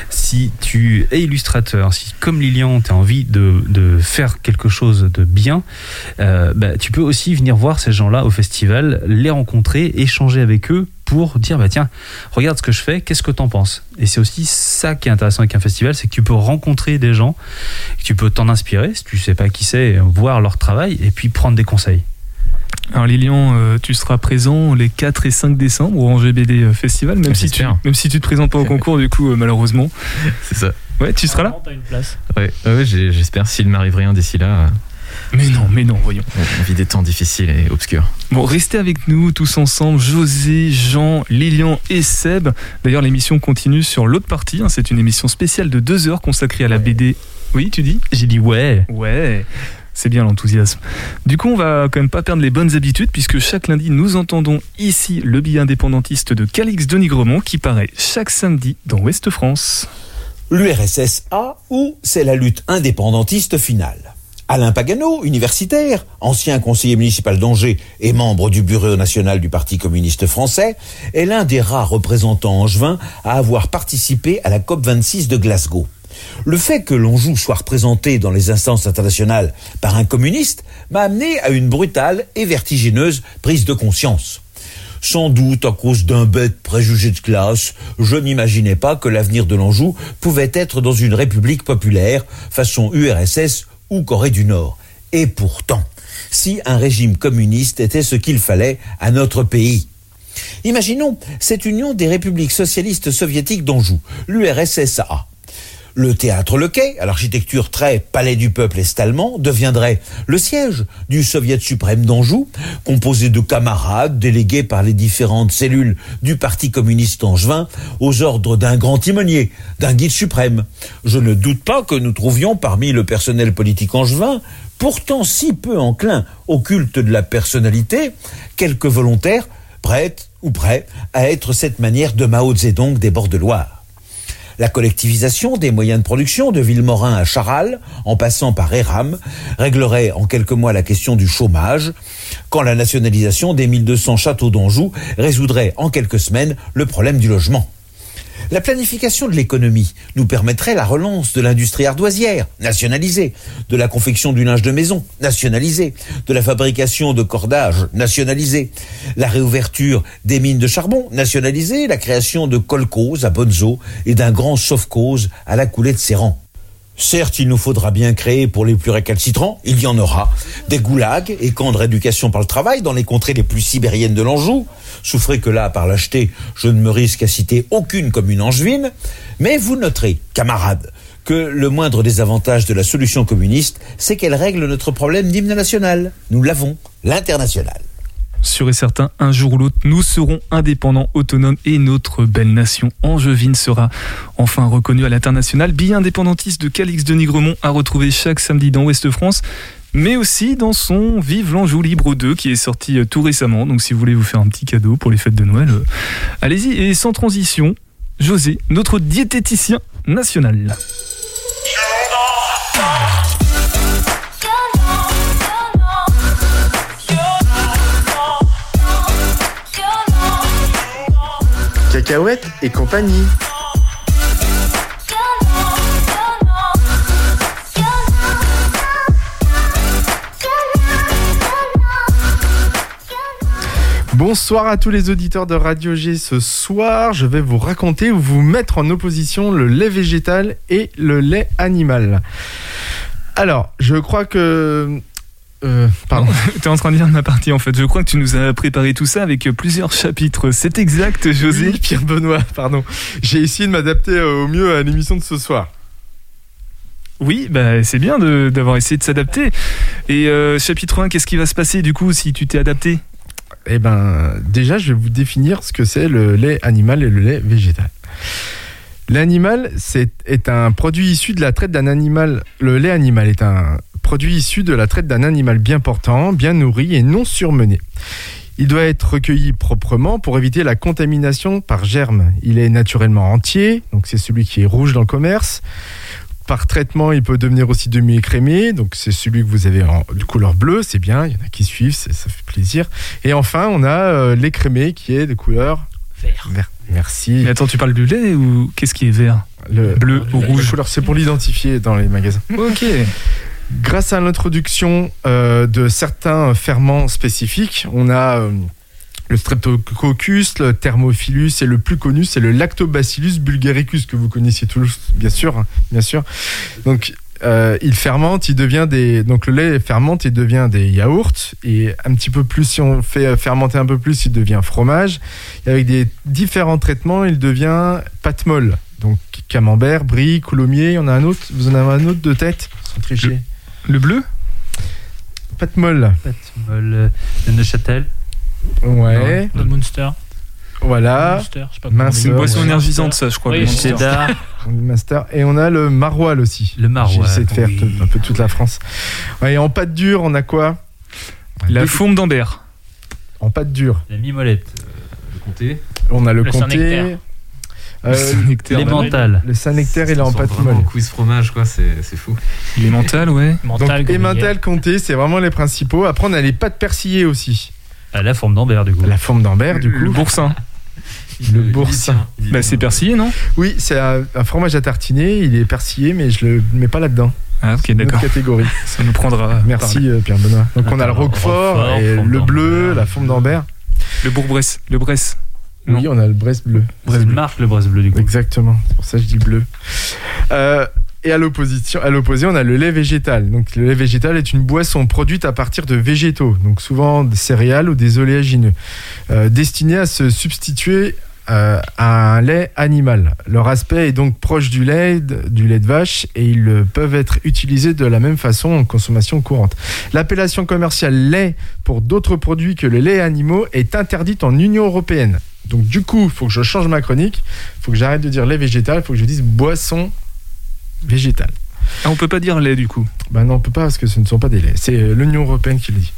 F: Si tu es illustrateur, si comme Lilian, tu as envie de faire quelque chose de bien, tu peux aussi venir voir ces gens-là au festival, les rencontrer, échanger avec eux pour dire tiens, regarde ce que je fais, qu'est-ce que t'en penses ? Et c'est aussi ça qui est intéressant avec un festival, c'est que tu peux rencontrer des gens, que tu peux t'en inspirer, si tu sais pas qui c'est, voir leur travail et puis prendre des conseils.
E: Alors Lilian, tu seras présent les 4 et 5 décembre au Angers BD Festival, même si tu te présentes pas au concours du coup, malheureusement.
J: C'est ça.
E: Ouais, tu seras là ?
G: T'as une place.
J: Ouais, j'espère, s'il m'arrive rien d'ici là.
E: Mais non, voyons.
J: On vit des temps difficiles et obscurs.
E: Bon, restez avec nous tous ensemble, José, Jean, Lilian et Seb. D'ailleurs, l'émission continue sur l'autre partie. C'est une émission spéciale de 2 heures consacrée à la BD. Oui, tu dis ?
F: J'ai dit ouais.
E: Ouais. C'est bien l'enthousiasme. Du coup, on va quand même pas perdre les bonnes habitudes puisque chaque lundi, nous entendons ici le billet indépendantiste de Calix de Nigremont qui paraît chaque samedi dans Ouest France.
K: L'URSS a ou c'est la lutte indépendantiste finale ? Alain Pagano, universitaire, ancien conseiller municipal d'Angers et membre du bureau national du Parti communiste français, est l'un des rares représentants angevins à avoir participé à la COP26 de Glasgow. Le fait que l'Anjou soit représenté dans les instances internationales par un communiste m'a amené à une brutale et vertigineuse prise de conscience. Sans doute à cause d'un bête préjugé de classe, je n'imaginais pas que l'avenir de l'Anjou pouvait être dans une république populaire, façon URSS ou Corée du Nord. Et pourtant, si un régime communiste était ce qu'il fallait à notre pays. Imaginons cette union des républiques socialistes soviétiques d'Anjou, l'URSSA. Le théâtre Le Quai, à l'architecture très palais du peuple est-allemand, deviendrait le siège du Soviet suprême d'Anjou, composé de camarades délégués par les différentes cellules du Parti communiste angevin aux ordres d'un grand timonier, d'un guide suprême. Je ne doute pas que nous trouvions parmi le personnel politique angevin, pourtant si peu enclin au culte de la personnalité, quelques volontaires prêts ou prêts à être cette manière de Mao Zedong des bords de Loire. La collectivisation des moyens de production de Villemorin à Charal, en passant par Eram, réglerait en quelques mois la question du chômage, quand la nationalisation des 1200 châteaux d'Anjou résoudrait en quelques semaines le problème du logement. La planification de l'économie nous permettrait la relance de l'industrie ardoisière, nationalisée, de la confection du linge de maison, nationalisée, de la fabrication de cordages, nationalisée, la réouverture des mines de charbon, nationalisée, la création de kolkhozes à Bonzo et d'un grand sovkhoz à la coulée de Séran. Certes, il nous faudra bien créer pour les plus récalcitrants, il y en aura, des goulags et camps de rééducation par le travail dans les contrées les plus sibériennes de l'Anjou. Souffrez que là, par lâcheté, je ne me risque à citer aucune commune angevine, mais vous noterez, camarades, que le moindre des avantages de la solution communiste, c'est qu'elle règle notre problème d'hymne national. Nous l'avons, l'international.
E: sûr et certain, un jour ou l'autre, nous serons indépendants, autonomes et notre belle nation angevine sera enfin reconnue à l'international. Billet indépendantiste de Calix de Nigremont à retrouver chaque samedi dans Ouest France, mais aussi dans son Vive l'Anjou Libre 2 qui est sorti tout récemment. Donc si vous voulez vous faire un petit cadeau pour les fêtes de Noël, allez-y. Et sans transition, José, notre diététicien national.
H: Cacahuètes et compagnie. Bonsoir à tous les auditeurs de Radio G. Ce soir, je vais vous raconter ou vous mettre en opposition le lait végétal et le lait animal. Alors, je crois que... pardon.
E: Tu es en train de dire de ma partie en fait. Je crois que tu nous as préparé tout ça avec plusieurs chapitres. C'est exact, José.
H: Oui, Pierre Benoît, pardon. J'ai essayé de m'adapter au mieux à l'émission de ce soir.
E: Oui, bah, c'est bien d'avoir essayé de s'adapter. Et chapitre 1, qu'est-ce qui va se passer du coup si tu t'es adapté ?
H: Eh ben, déjà, je vais vous définir ce que c'est le lait animal et le lait végétal. L'animal est un produit issu de la traite d'un animal. Le lait animal est un produit issu de la traite d'un animal bien portant, bien nourri et non surmené. Il doit être recueilli proprement pour éviter la contamination par germes. Il est naturellement entier, donc c'est celui qui est rouge dans le commerce. Par traitement, il peut devenir aussi demi-écrémé, donc c'est celui que vous avez de couleur bleue, c'est bien, il y en a qui suivent, ça fait plaisir. Et enfin, on a l'écrémé qui est de couleur vert. Merci.
E: Mais attends, tu parles du lait ou qu'est-ce qui est vert ? Bleu ou rouge ?
H: La couleur, c'est pour l'identifier dans les magasins.
E: Ok.
H: Grâce à l'introduction de certains ferments spécifiques, on a le Streptococcus, le Thermophilus et le plus connu, c'est le Lactobacillus bulgaricus que vous connaissiez tous, bien sûr. Donc, il fermente, donc le lait fermente, il devient des yaourts et un petit peu plus, si on fait fermenter un peu plus, il devient fromage. Et avec des différents traitements, il devient pâte molle. Donc camembert, brie, coulommiers. Il y en a un autre. Vous en avez un autre de tête sans tricher.
E: Le bleu ?
H: Pâte molle.
F: Le Neuchâtel.
H: Ouais.
G: Le Munster.
H: Voilà.
G: Munster, je sais pas
E: c'est une boisson énergisante, ça, je crois.
G: Oui,
F: c'est Cheddar.
H: Le Master. Et on a le Maroilles aussi.
F: Le Maroilles.
H: J'essaie de faire un peu toute la France. Ouais, et en pâte dure, on a quoi ?
E: La fourme d'Ambert.
H: En pâte dure.
F: La mimolette. Le comté.
H: On a le comté.
G: Saint-Nectaire.
F: Les mentales.
H: Le Saint-Nectaire, il est en pâte molle.
J: Un quiz fromage, quoi, c'est fou.
E: Les mentales, ouais.
H: Donc, Emmental, comté, c'est vraiment les principaux. Après, on a les pâtes persillées aussi.
F: La forme d'Ambert, du coup.
H: La forme d'Ambert, du coup.
E: Le boursin.
H: Le boursin.
E: Bah, c'est persillé, non ?
H: Oui, c'est un fromage à tartiner. Il est persillé, mais je le mets pas là-dedans.
E: Ah, ok, d'accord.
H: Notre catégorie.
E: Ça nous prendra.
H: Merci, Pierre Benoît. Donc, on a le Roquefort, et le bleu, la forme d'Ambert.
E: Le Bourg-Bresse. Le Bresse.
H: Oui, on a le Bresse bleu.
F: C'est une marque, le Bresse bleu, du coup.
H: Exactement. C'est pour ça que je dis bleu. Et à l'opposé, on a le lait végétal. Donc, le lait végétal est une boisson produite à partir de végétaux, donc souvent des céréales ou des oléagineux, destinée à se substituer à un lait animal. Leur aspect est donc proche du lait de vache et ils peuvent être utilisés de la même façon en consommation courante. L'appellation commerciale lait pour d'autres produits que le lait animaux est interdite en Union européenne. Donc du coup, il faut que je change ma chronique, il faut que j'arrête de dire lait végétal, il faut que je dise boisson végétale.
E: Ah, on peut pas dire lait du coup ?
H: Ben non, on peut pas parce que ce ne sont pas des laits. C'est l'Union européenne qui le dit.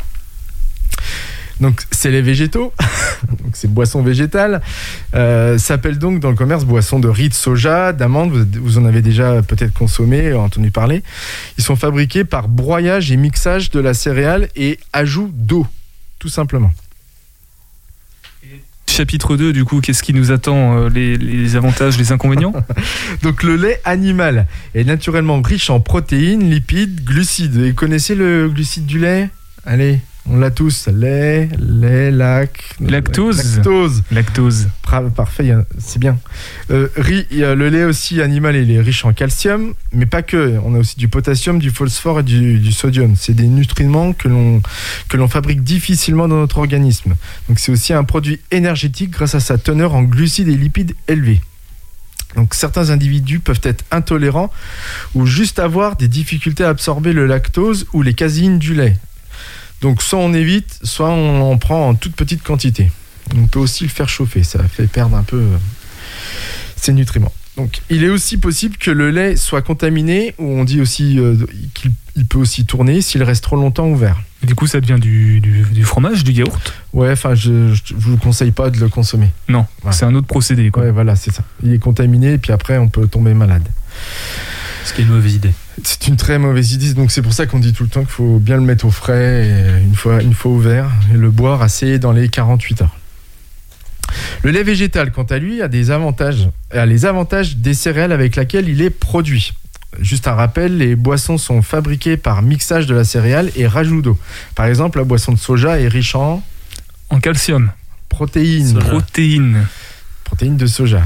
H: Donc c'est les végétaux, donc c'est boisson végétale. S'appelle donc dans le commerce boisson de riz de soja, d'amande. Vous en avez déjà peut-être consommé, entendu parler. Ils sont fabriqués par broyage et mixage de la céréale et ajout d'eau, tout simplement.
E: Chapitre 2, du coup, qu'est-ce qui nous attend ? Les avantages, les inconvénients ?
H: Donc le lait animal est naturellement riche en protéines, lipides, glucides. Et vous connaissez le glucide du lait ? Allez, on l'a tous. Lait,
E: lactose. Parfait,
H: c'est bien. Le lait aussi animal, il est riche en calcium, mais pas que. On a aussi du potassium, du phosphore et du sodium. C'est des nutriments que l'on fabrique difficilement dans notre organisme. Donc c'est aussi un produit énergétique grâce à sa teneur en glucides et lipides élevés. Donc certains individus peuvent être intolérants ou juste avoir des difficultés à absorber le lactose ou les caséines du lait. Donc soit on évite, soit on en prend en toute petite quantité. On peut aussi le faire chauffer, ça fait perdre un peu ses nutriments. Donc il est aussi possible que le lait soit contaminé, ou on dit aussi qu'il peut aussi tourner s'il reste trop longtemps ouvert.
E: Et du coup ça devient du fromage, du yaourt ?
H: Ouais, enfin je vous conseille pas de le consommer.
E: Non,
H: voilà.
E: C'est un autre procédé, quoi.
H: Ouais, voilà, c'est ça. Il est contaminé et puis après on peut tomber malade.
F: Ce qui est une mauvaise idée.
H: C'est une très mauvaise idée, donc c'est pour ça qu'on dit tout le temps qu'il faut bien le mettre au frais, et une fois ouvert, et le boire assez dans les 48 heures. Le lait végétal, quant à lui, a les avantages des céréales avec lesquelles il est produit. Juste un rappel, les boissons sont fabriquées par mixage de la céréale et rajout d'eau. Par exemple, la boisson de soja est riche en
E: calcium.
H: Protéines de soja.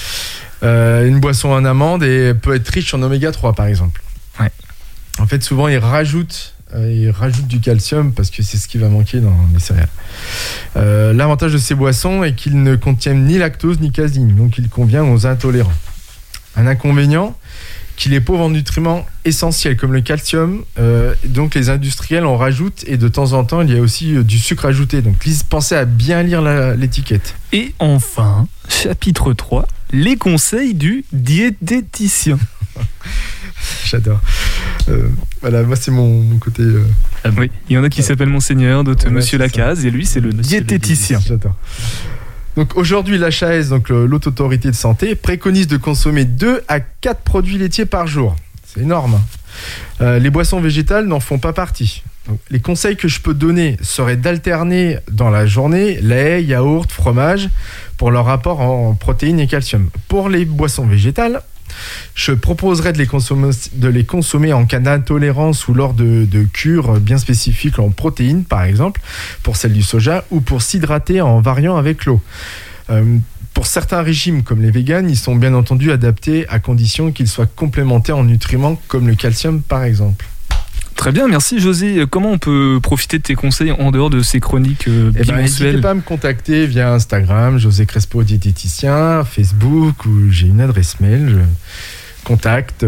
H: Une boisson en amande peut être riche en oméga 3, par exemple.
E: Ouais.
H: En fait, souvent, ils rajoutent du calcium parce que c'est ce qui va manquer dans les céréales. L'avantage de ces boissons est qu'ils ne contiennent ni lactose ni caséine, donc il convient aux intolérants. Un inconvénient, qu'il est pauvre en nutriments essentiels comme le calcium, donc les industriels en rajoutent, et de temps en temps il y a aussi du sucre ajouté, donc pensez à bien lire l'étiquette.
E: Et enfin, chapitre 3, les conseils du diététicien.
H: J'adore. Voilà, moi c'est mon côté.
E: Oui, il y en a qui s'appellent Monseigneur, d'autres Monsieur Lacaze, et lui c'est le diététicien.
H: J'adore. Donc aujourd'hui, l'HAS, donc l'Haute Autorité de Santé, préconise de consommer 2 à 4 produits laitiers par jour. C'est énorme. Les boissons végétales n'en font pas partie. Donc, les conseils que je peux donner seraient d'alterner dans la journée lait, yaourt, fromage pour leur apport en protéines et calcium. Pour les boissons végétales, je proposerais de les consommer en cas d'intolérance ou lors de cures bien spécifiques en protéines, par exemple, pour celle du soja, ou pour s'hydrater en variant avec l'eau. Pour certains régimes, comme les véganes, ils sont bien entendu adaptés à condition qu'ils soient complémentés en nutriments comme le calcium, par exemple.
E: Très bien, merci José. Comment on peut profiter de tes conseils en dehors de ces chroniques bimensuelles ?
H: N'hésitez pas à me contacter via Instagram, José Crespo diététicien, Facebook, ou j'ai une adresse mail, contact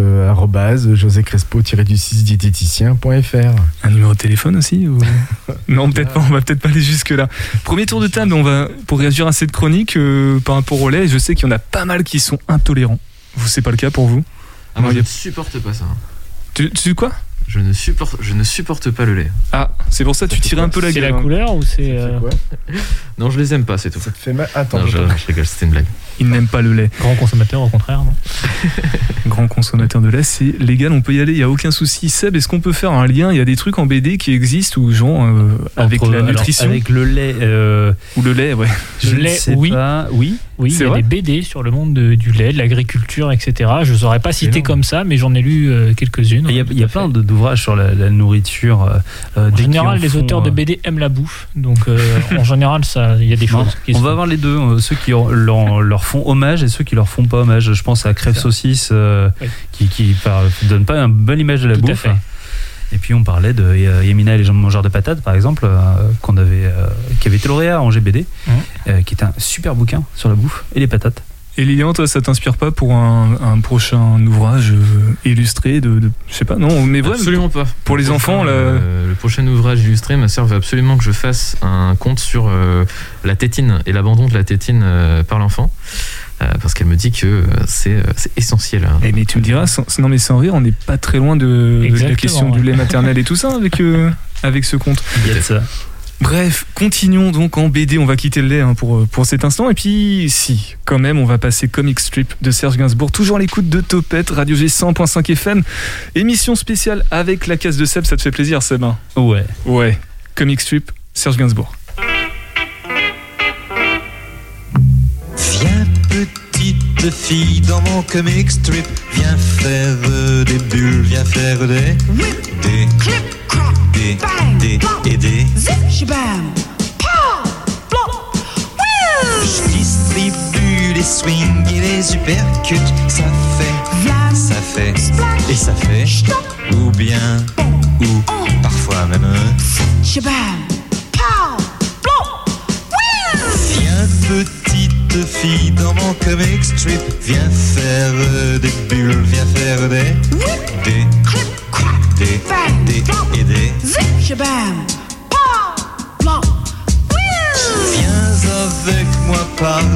H: @josecrespo-diététicien.fr.
E: Un numéro de téléphone aussi ou... Non, peut-être pas, on va peut-être pas aller jusque là. Premier tour de table, pour réagir à cette chronique par rapport au lait, je sais qu'il y en a pas mal qui sont intolérants. C'est pas le cas pour vous ?
J: Moi je ne supporte pas ça.
E: Tu quoi ?
J: Je ne supporte pas le lait.
E: Ah, c'est pour ça que tu tirais un peu la gueule.
G: C'est la couleur ou c'est
H: quoi ?
J: Non, je les aime pas, c'est tout.
H: Ça te fait mal. Attends,
J: non, je rigole, c'était une blague.
E: Il n'aime pas le lait.
G: Grand consommateur, au contraire, non ?
E: Grand consommateur de lait, c'est légal, on peut y aller, il n'y a aucun souci. Seb, est-ce qu'on peut faire un lien ? Il y a des trucs en BD qui existent ou genre avec la nutrition ?
F: Avec le lait.
E: Ou le lait, ouais.
G: Le lait, oui. Oui, il y a des BD sur le monde du lait, de l'agriculture, etc. Je ne saurais pas citer comme ça, mais j'en ai lu quelques-unes.
F: Il y a plein d'ouvrages sur la nourriture.
G: En général, les auteurs de BD aiment la bouffe. Donc, en général, il y a des choses qui
F: on va avoir les deux. Ceux qui leur font hommage et ceux qui leur font pas hommage. Je pense à Crève Saucisse, qui donne pas une bonne image de la bouffe. Et puis on parlait de Yamina et les gens mangeurs de patates, par exemple, qui avait été lauréat en GBD, qui est un super bouquin sur la bouffe et les patates.
E: Et Lilian, toi, ça t'inspire pas pour un prochain ouvrage illustré je sais pas, non, mais vraiment.
J: Absolument pas.
E: Pour les enfants,
J: le prochain ouvrage illustré, ma sœur veut absolument que je fasse un conte sur la tétine et l'abandon de la tétine par l'enfant. Parce qu'elle me dit que c'est essentiel. Hein.
E: Mais tu me diras, non mais sans rire, on n'est pas très loin de la question du lait maternel et tout ça avec ce conte.
F: Il y a de ça.
E: Bref, continuons donc en BD, on va quitter le lait pour cet instant. Et puis, quand même, on va passer Comic Strip de Serge Gainsbourg, toujours à l'écoute de Topette, Radio G 100.5 FM. Émission spéciale avec la case de Seb, ça te fait plaisir Seb ? Ouais, Comic Strip, Serge Gainsbourg.
L: Viens petite fille dans mon comic strip, viens faire des bulles, viens faire des je distribue les swings et les uppercuts, ça fait et ça fait ou bien ou parfois même viens petite fille dans mon comic strip, viens faire des bulles, viens faire des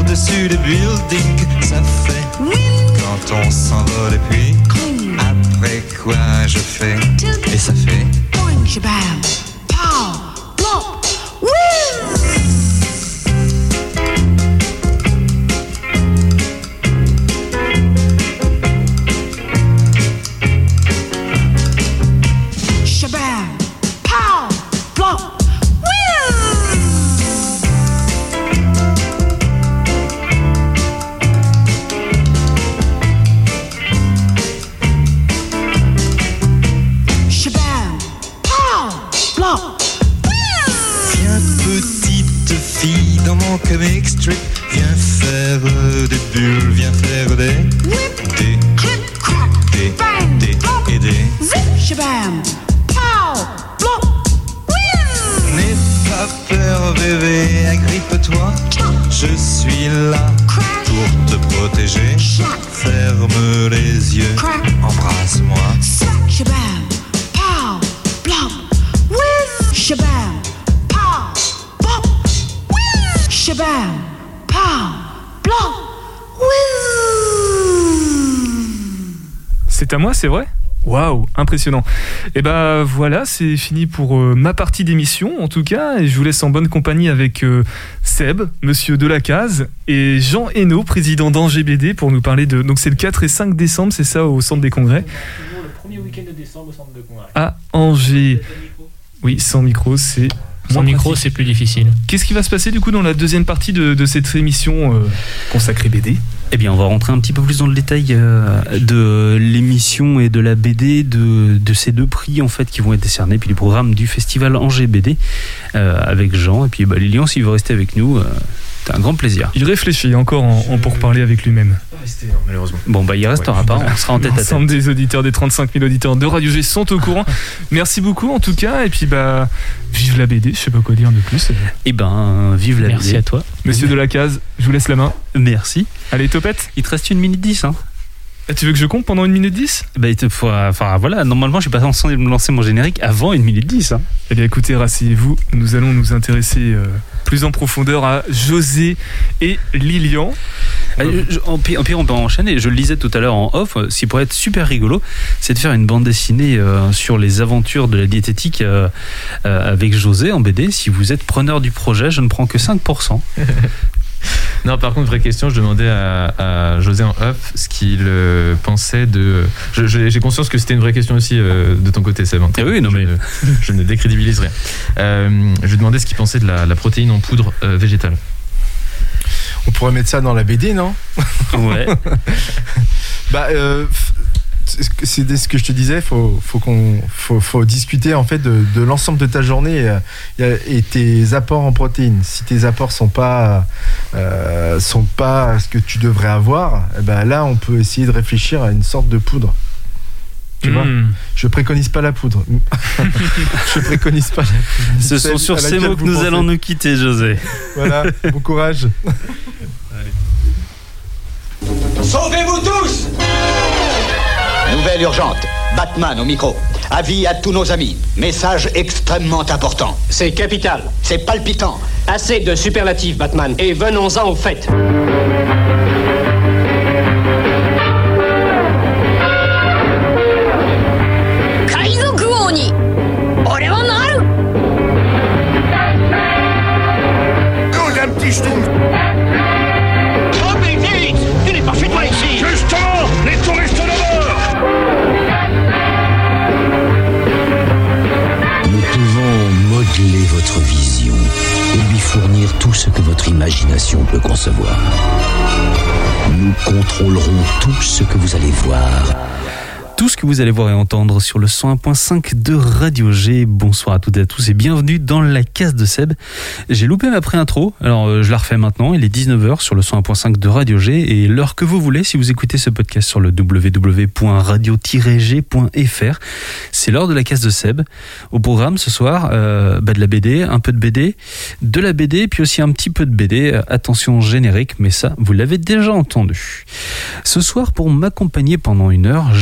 L: par-dessus les buildings, ça fait quand on s'envole et puis après quoi je fais et ça fait
M: Shabam, pow, plop, woo! Shabam, pow, plop, woo! Shabam, pow, plop,
L: viens petite fille dans mon comic strip, viens faire des bulles, viens faire des et des
M: zip, shabam, pow, plop, woo!
L: N'aie pas peur bébé, agrippe-toi, je suis là pour te protéger. Ferme les yeux, embrasse-moi.
M: Shabam, pow, plop, woo! Shabam, pow, plop, woo! Shabam, pow, plop, woo!
E: C'est à moi, c'est vrai ? Waouh, impressionnant. Et ben voilà, c'est fini pour ma partie d'émission en tout cas, et je vous laisse en bonne compagnie avec Seb, monsieur Delacazes, et Jean Hainaut, président d'Angers BD, pour nous parler de... Donc c'est le 4 et 5 décembre, c'est ça, au Centre des Congrès.
G: Toujours le premier week-end de décembre au Centre de Congrès.
E: À Angers. Oui, sans micro, c'est...
G: Sans micro, c'est plus difficile.
E: Qu'est-ce qui va se passer du coup dans la deuxième partie de cette émission consacrée BD ?
F: Eh bien, on va rentrer un petit peu plus dans le détail de l'émission et de la BD, de ces deux prix en fait qui vont être décernés, puis les programmes du festival Angers BD avec Jean. Et puis Lilian, s'il veut rester avec nous, c'est un grand plaisir.
E: Il réfléchit encore en pourparler avec lui-même.
J: Malheureusement.
F: Bon, il restera pas, on sera en tête à tête.
E: L'ensemble des auditeurs, des 35 000 auditeurs de Radio G sont au courant. Merci beaucoup en tout cas, et puis vive la BD, je sais pas quoi dire de plus.
F: Eh ben, vive la BD.
G: Merci à toi.
E: Monsieur Delacazes, je vous laisse la main.
F: Merci.
E: Allez, topette.
F: Il te reste 1 minute 10, hein.
E: Tu veux que je compte pendant 1 minute 10 ?
F: Enfin voilà, normalement je suis pas censé me lancer mon générique avant 1 minute 10. Hein.
E: Eh bien écoutez, rasseyez-vous, nous allons nous intéresser plus en profondeur à José et Lilian.
F: En pire, on peut enchaîner. Je le lisais tout à l'heure en off, ce qui pourrait être super rigolo, c'est de faire une bande dessinée sur les aventures de la diététique avec José en BD. Si vous êtes preneur du projet, je ne prends que 5%.
J: Non, par contre, vraie question, je demandais à José en off ce qu'il pensait de... J'ai conscience que c'était une vraie question aussi de ton côté, Seb.
F: Oui, non, mais...
J: Je ne décrédibilise rien. Je lui demandais ce qu'il pensait de la protéine en poudre végétale.
H: On pourrait mettre ça dans la BD, non ?
F: Ouais.
H: C'est ce que je te disais, faut discuter en fait de l'ensemble de ta journée et tes apports en protéines. Si tes apports sont pas ce que tu devrais avoir, là on peut essayer de réfléchir à une sorte de poudre. Tu vois, je préconise pas la poudre. Je préconise pas la poudre.
F: Ce sont sur ces mots que nous allons nous quitter, José.
H: Voilà, bon courage.
N: Sauvez-vous tous! Nouvelle urgente. Batman au micro. Avis à tous nos amis. Message extrêmement important.
O: C'est capital.
N: C'est palpitant.
O: Assez de superlatifs, Batman. Et venons-en au fait.
N: Un petit schtroumpf.
O: Oh, mais vite! Tu n'es pas chez toi ici!
N: Justement, les touristes d'abord!
P: Nous pouvons modeler votre vision et lui fournir tout ce que votre imagination peut concevoir. Nous contrôlerons tout ce que vous allez voir.
F: Tout ce que vous allez voir et entendre sur le 101.5 de Radio G. Bonsoir à toutes et à tous et bienvenue dans la case de Seb. J'ai loupé ma pré-intro, alors je la refais maintenant. Il est 19h sur le 101.5 de Radio G et l'heure que vous voulez si vous écoutez ce podcast sur le www.radio-g.fr. C'est l'heure de la case de Seb. Au programme ce soir, de la BD, un peu de la BD, puis aussi un petit peu de BD. Attention générique, mais ça, vous l'avez déjà entendu. Ce soir, pour m'accompagner pendant 1 heure, je vais avoir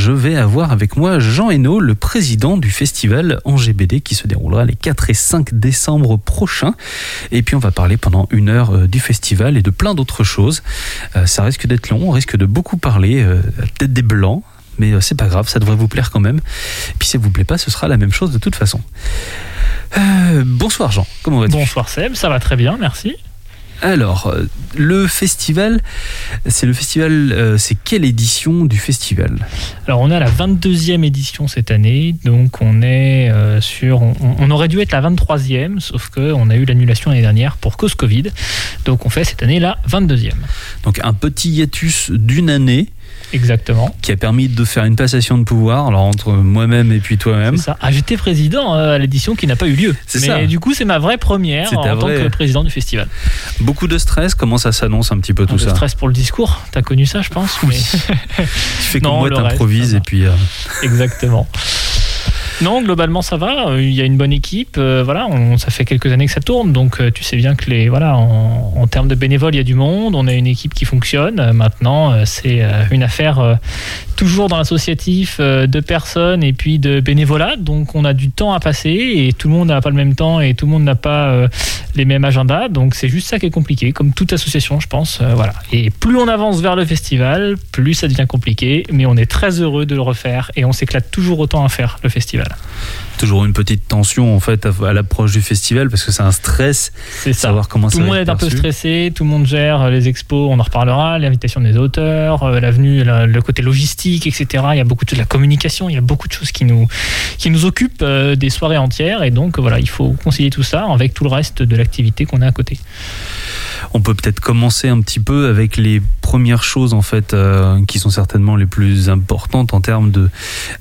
F: avoir avec moi Jean Hainaut, le président du festival Angers BD qui se déroulera les 4 et 5 décembre prochains. Et puis on va parler pendant 1 heure du festival et de plein d'autres choses. Ça risque d'être long, on risque de beaucoup parler, peut-être des blancs, mais c'est pas grave, ça devrait vous plaire quand même. Et puis si ça vous plaît pas, ce sera la même chose de toute façon. Bonsoir Jean, comment vas-tu ?
G: Bonsoir Seb, ça va très bien, merci.
F: Alors, le festival, c'est quelle édition du festival ?
G: Alors, on est à la 22e édition cette année, donc on est on aurait dû être la 23e, sauf qu'on a eu l'annulation l'année dernière pour cause Covid, donc on fait cette année la 22e.
F: Donc un petit hiatus d'une année.
G: Exactement.
F: Qui a permis de faire une passation de pouvoir, alors entre moi-même et puis toi-même.
G: C'est ça. Ah, j'étais président à l'édition qui n'a pas eu lieu.
F: C'est
G: mais
F: ça.
G: Du coup, c'est ma vraie première en tant que président du festival.
F: Beaucoup de stress, comment ça s'annonce un petit peu tout ça ?
G: De stress pour le discours, t'as connu ça je pense.
F: Oui. Tu fais comme moi, t'improvises et puis...
G: Exactement. Non, globalement ça va. Il y a une bonne équipe. Ça fait quelques années que ça tourne, donc tu sais bien que en termes de bénévoles, il y a du monde. On a une équipe qui fonctionne. Maintenant, c'est une affaire toujours dans l'associatif de personnes et puis de bénévolat. Donc on a du temps à passer et tout le monde n'a pas le même temps et tout le monde n'a pas les mêmes agendas. Donc c'est juste ça qui est compliqué, comme toute association, je pense. Voilà. Et plus on avance vers le festival, plus ça devient compliqué. Mais on est très heureux de le refaire et on s'éclate toujours autant à faire le festival.
F: Toujours une petite tension en fait à l'approche du festival parce que c'est un stress.
G: C'est ça.
F: Savoir comment
G: tout le monde est un peu stressé, tout le monde gère les expos, on en reparlera, l'invitation des auteurs, l'avenue, le côté logistique, etc. Il y a beaucoup de la communication, il y a beaucoup de choses qui nous occupent des soirées entières et donc voilà, il faut concilier tout ça avec tout le reste de l'activité qu'on a à côté.
F: On peut peut-être commencer un petit peu avec les premières choses en fait qui sont certainement les plus importantes en termes de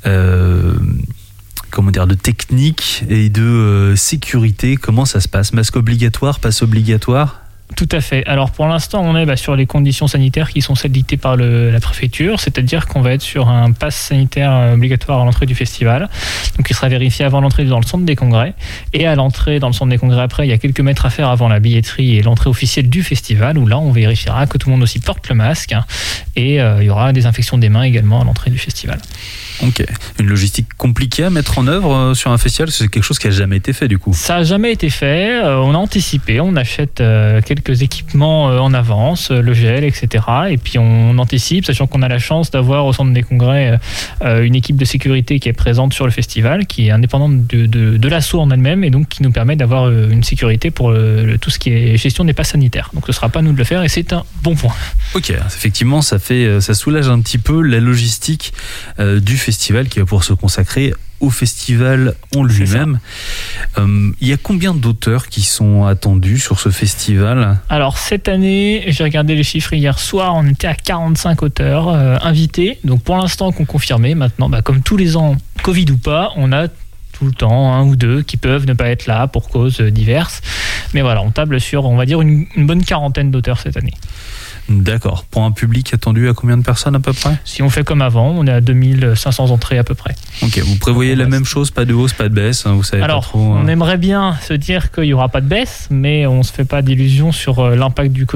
F: de technique et de sécurité. Comment ça se passe ? Masque obligatoire, passe obligatoire ?
G: Tout à fait. Alors pour l'instant, on est sur les conditions sanitaires qui sont celles dictées par la préfecture, c'est-à-dire qu'on va être sur un pass sanitaire obligatoire à l'entrée du festival. Donc il sera vérifié avant l'entrée dans le centre des congrès et à l'entrée dans le centre des congrès après, il y a quelques mètres à faire avant la billetterie et l'entrée officielle du festival où là on vérifiera que tout le monde aussi porte le masque et il y aura des désinfection des mains également à l'entrée du festival.
F: Ok. Une logistique compliquée à mettre en œuvre sur un festival, c'est quelque chose qui n'a jamais été fait du coup.
G: Ça n'a jamais été fait, on a anticipé, on achète quelques équipements en avance, le gel, etc. Et puis on anticipe, sachant qu'on a la chance d'avoir au centre des congrès une équipe de sécurité qui est présente sur le festival, qui est indépendante de l'asso en elle-même et donc qui nous permet d'avoir une sécurité pour tout ce qui est gestion des passes sanitaires. Donc ce ne sera pas à nous de le faire et c'est un bon point.
F: Ok, effectivement, ça soulage un petit peu la logistique du festival qui va pouvoir se consacrer au festival en lui-même. Il y a combien d'auteurs qui sont attendus sur ce festival ?
G: Alors cette année, j'ai regardé les chiffres hier soir, on était à 45 auteurs invités. Donc pour l'instant qu'on confirmait, maintenant, comme tous les ans, Covid ou pas, on a tout le temps 1 ou 2 qui peuvent ne pas être là pour causes diverses. Mais voilà, on table sur, on va dire, une bonne quarantaine d'auteurs cette année.
F: D'accord. Pour un public attendu à combien de personnes à peu près ?
G: Si on fait comme avant, on est à 2500 entrées à peu près.
F: Ok, vous prévoyez la même chose, pas de hausse, pas de baisse, vous savez pas trop.
G: On aimerait bien se dire qu'il n'y aura pas de baisse, mais on ne se fait pas d'illusions sur l'impact du Covid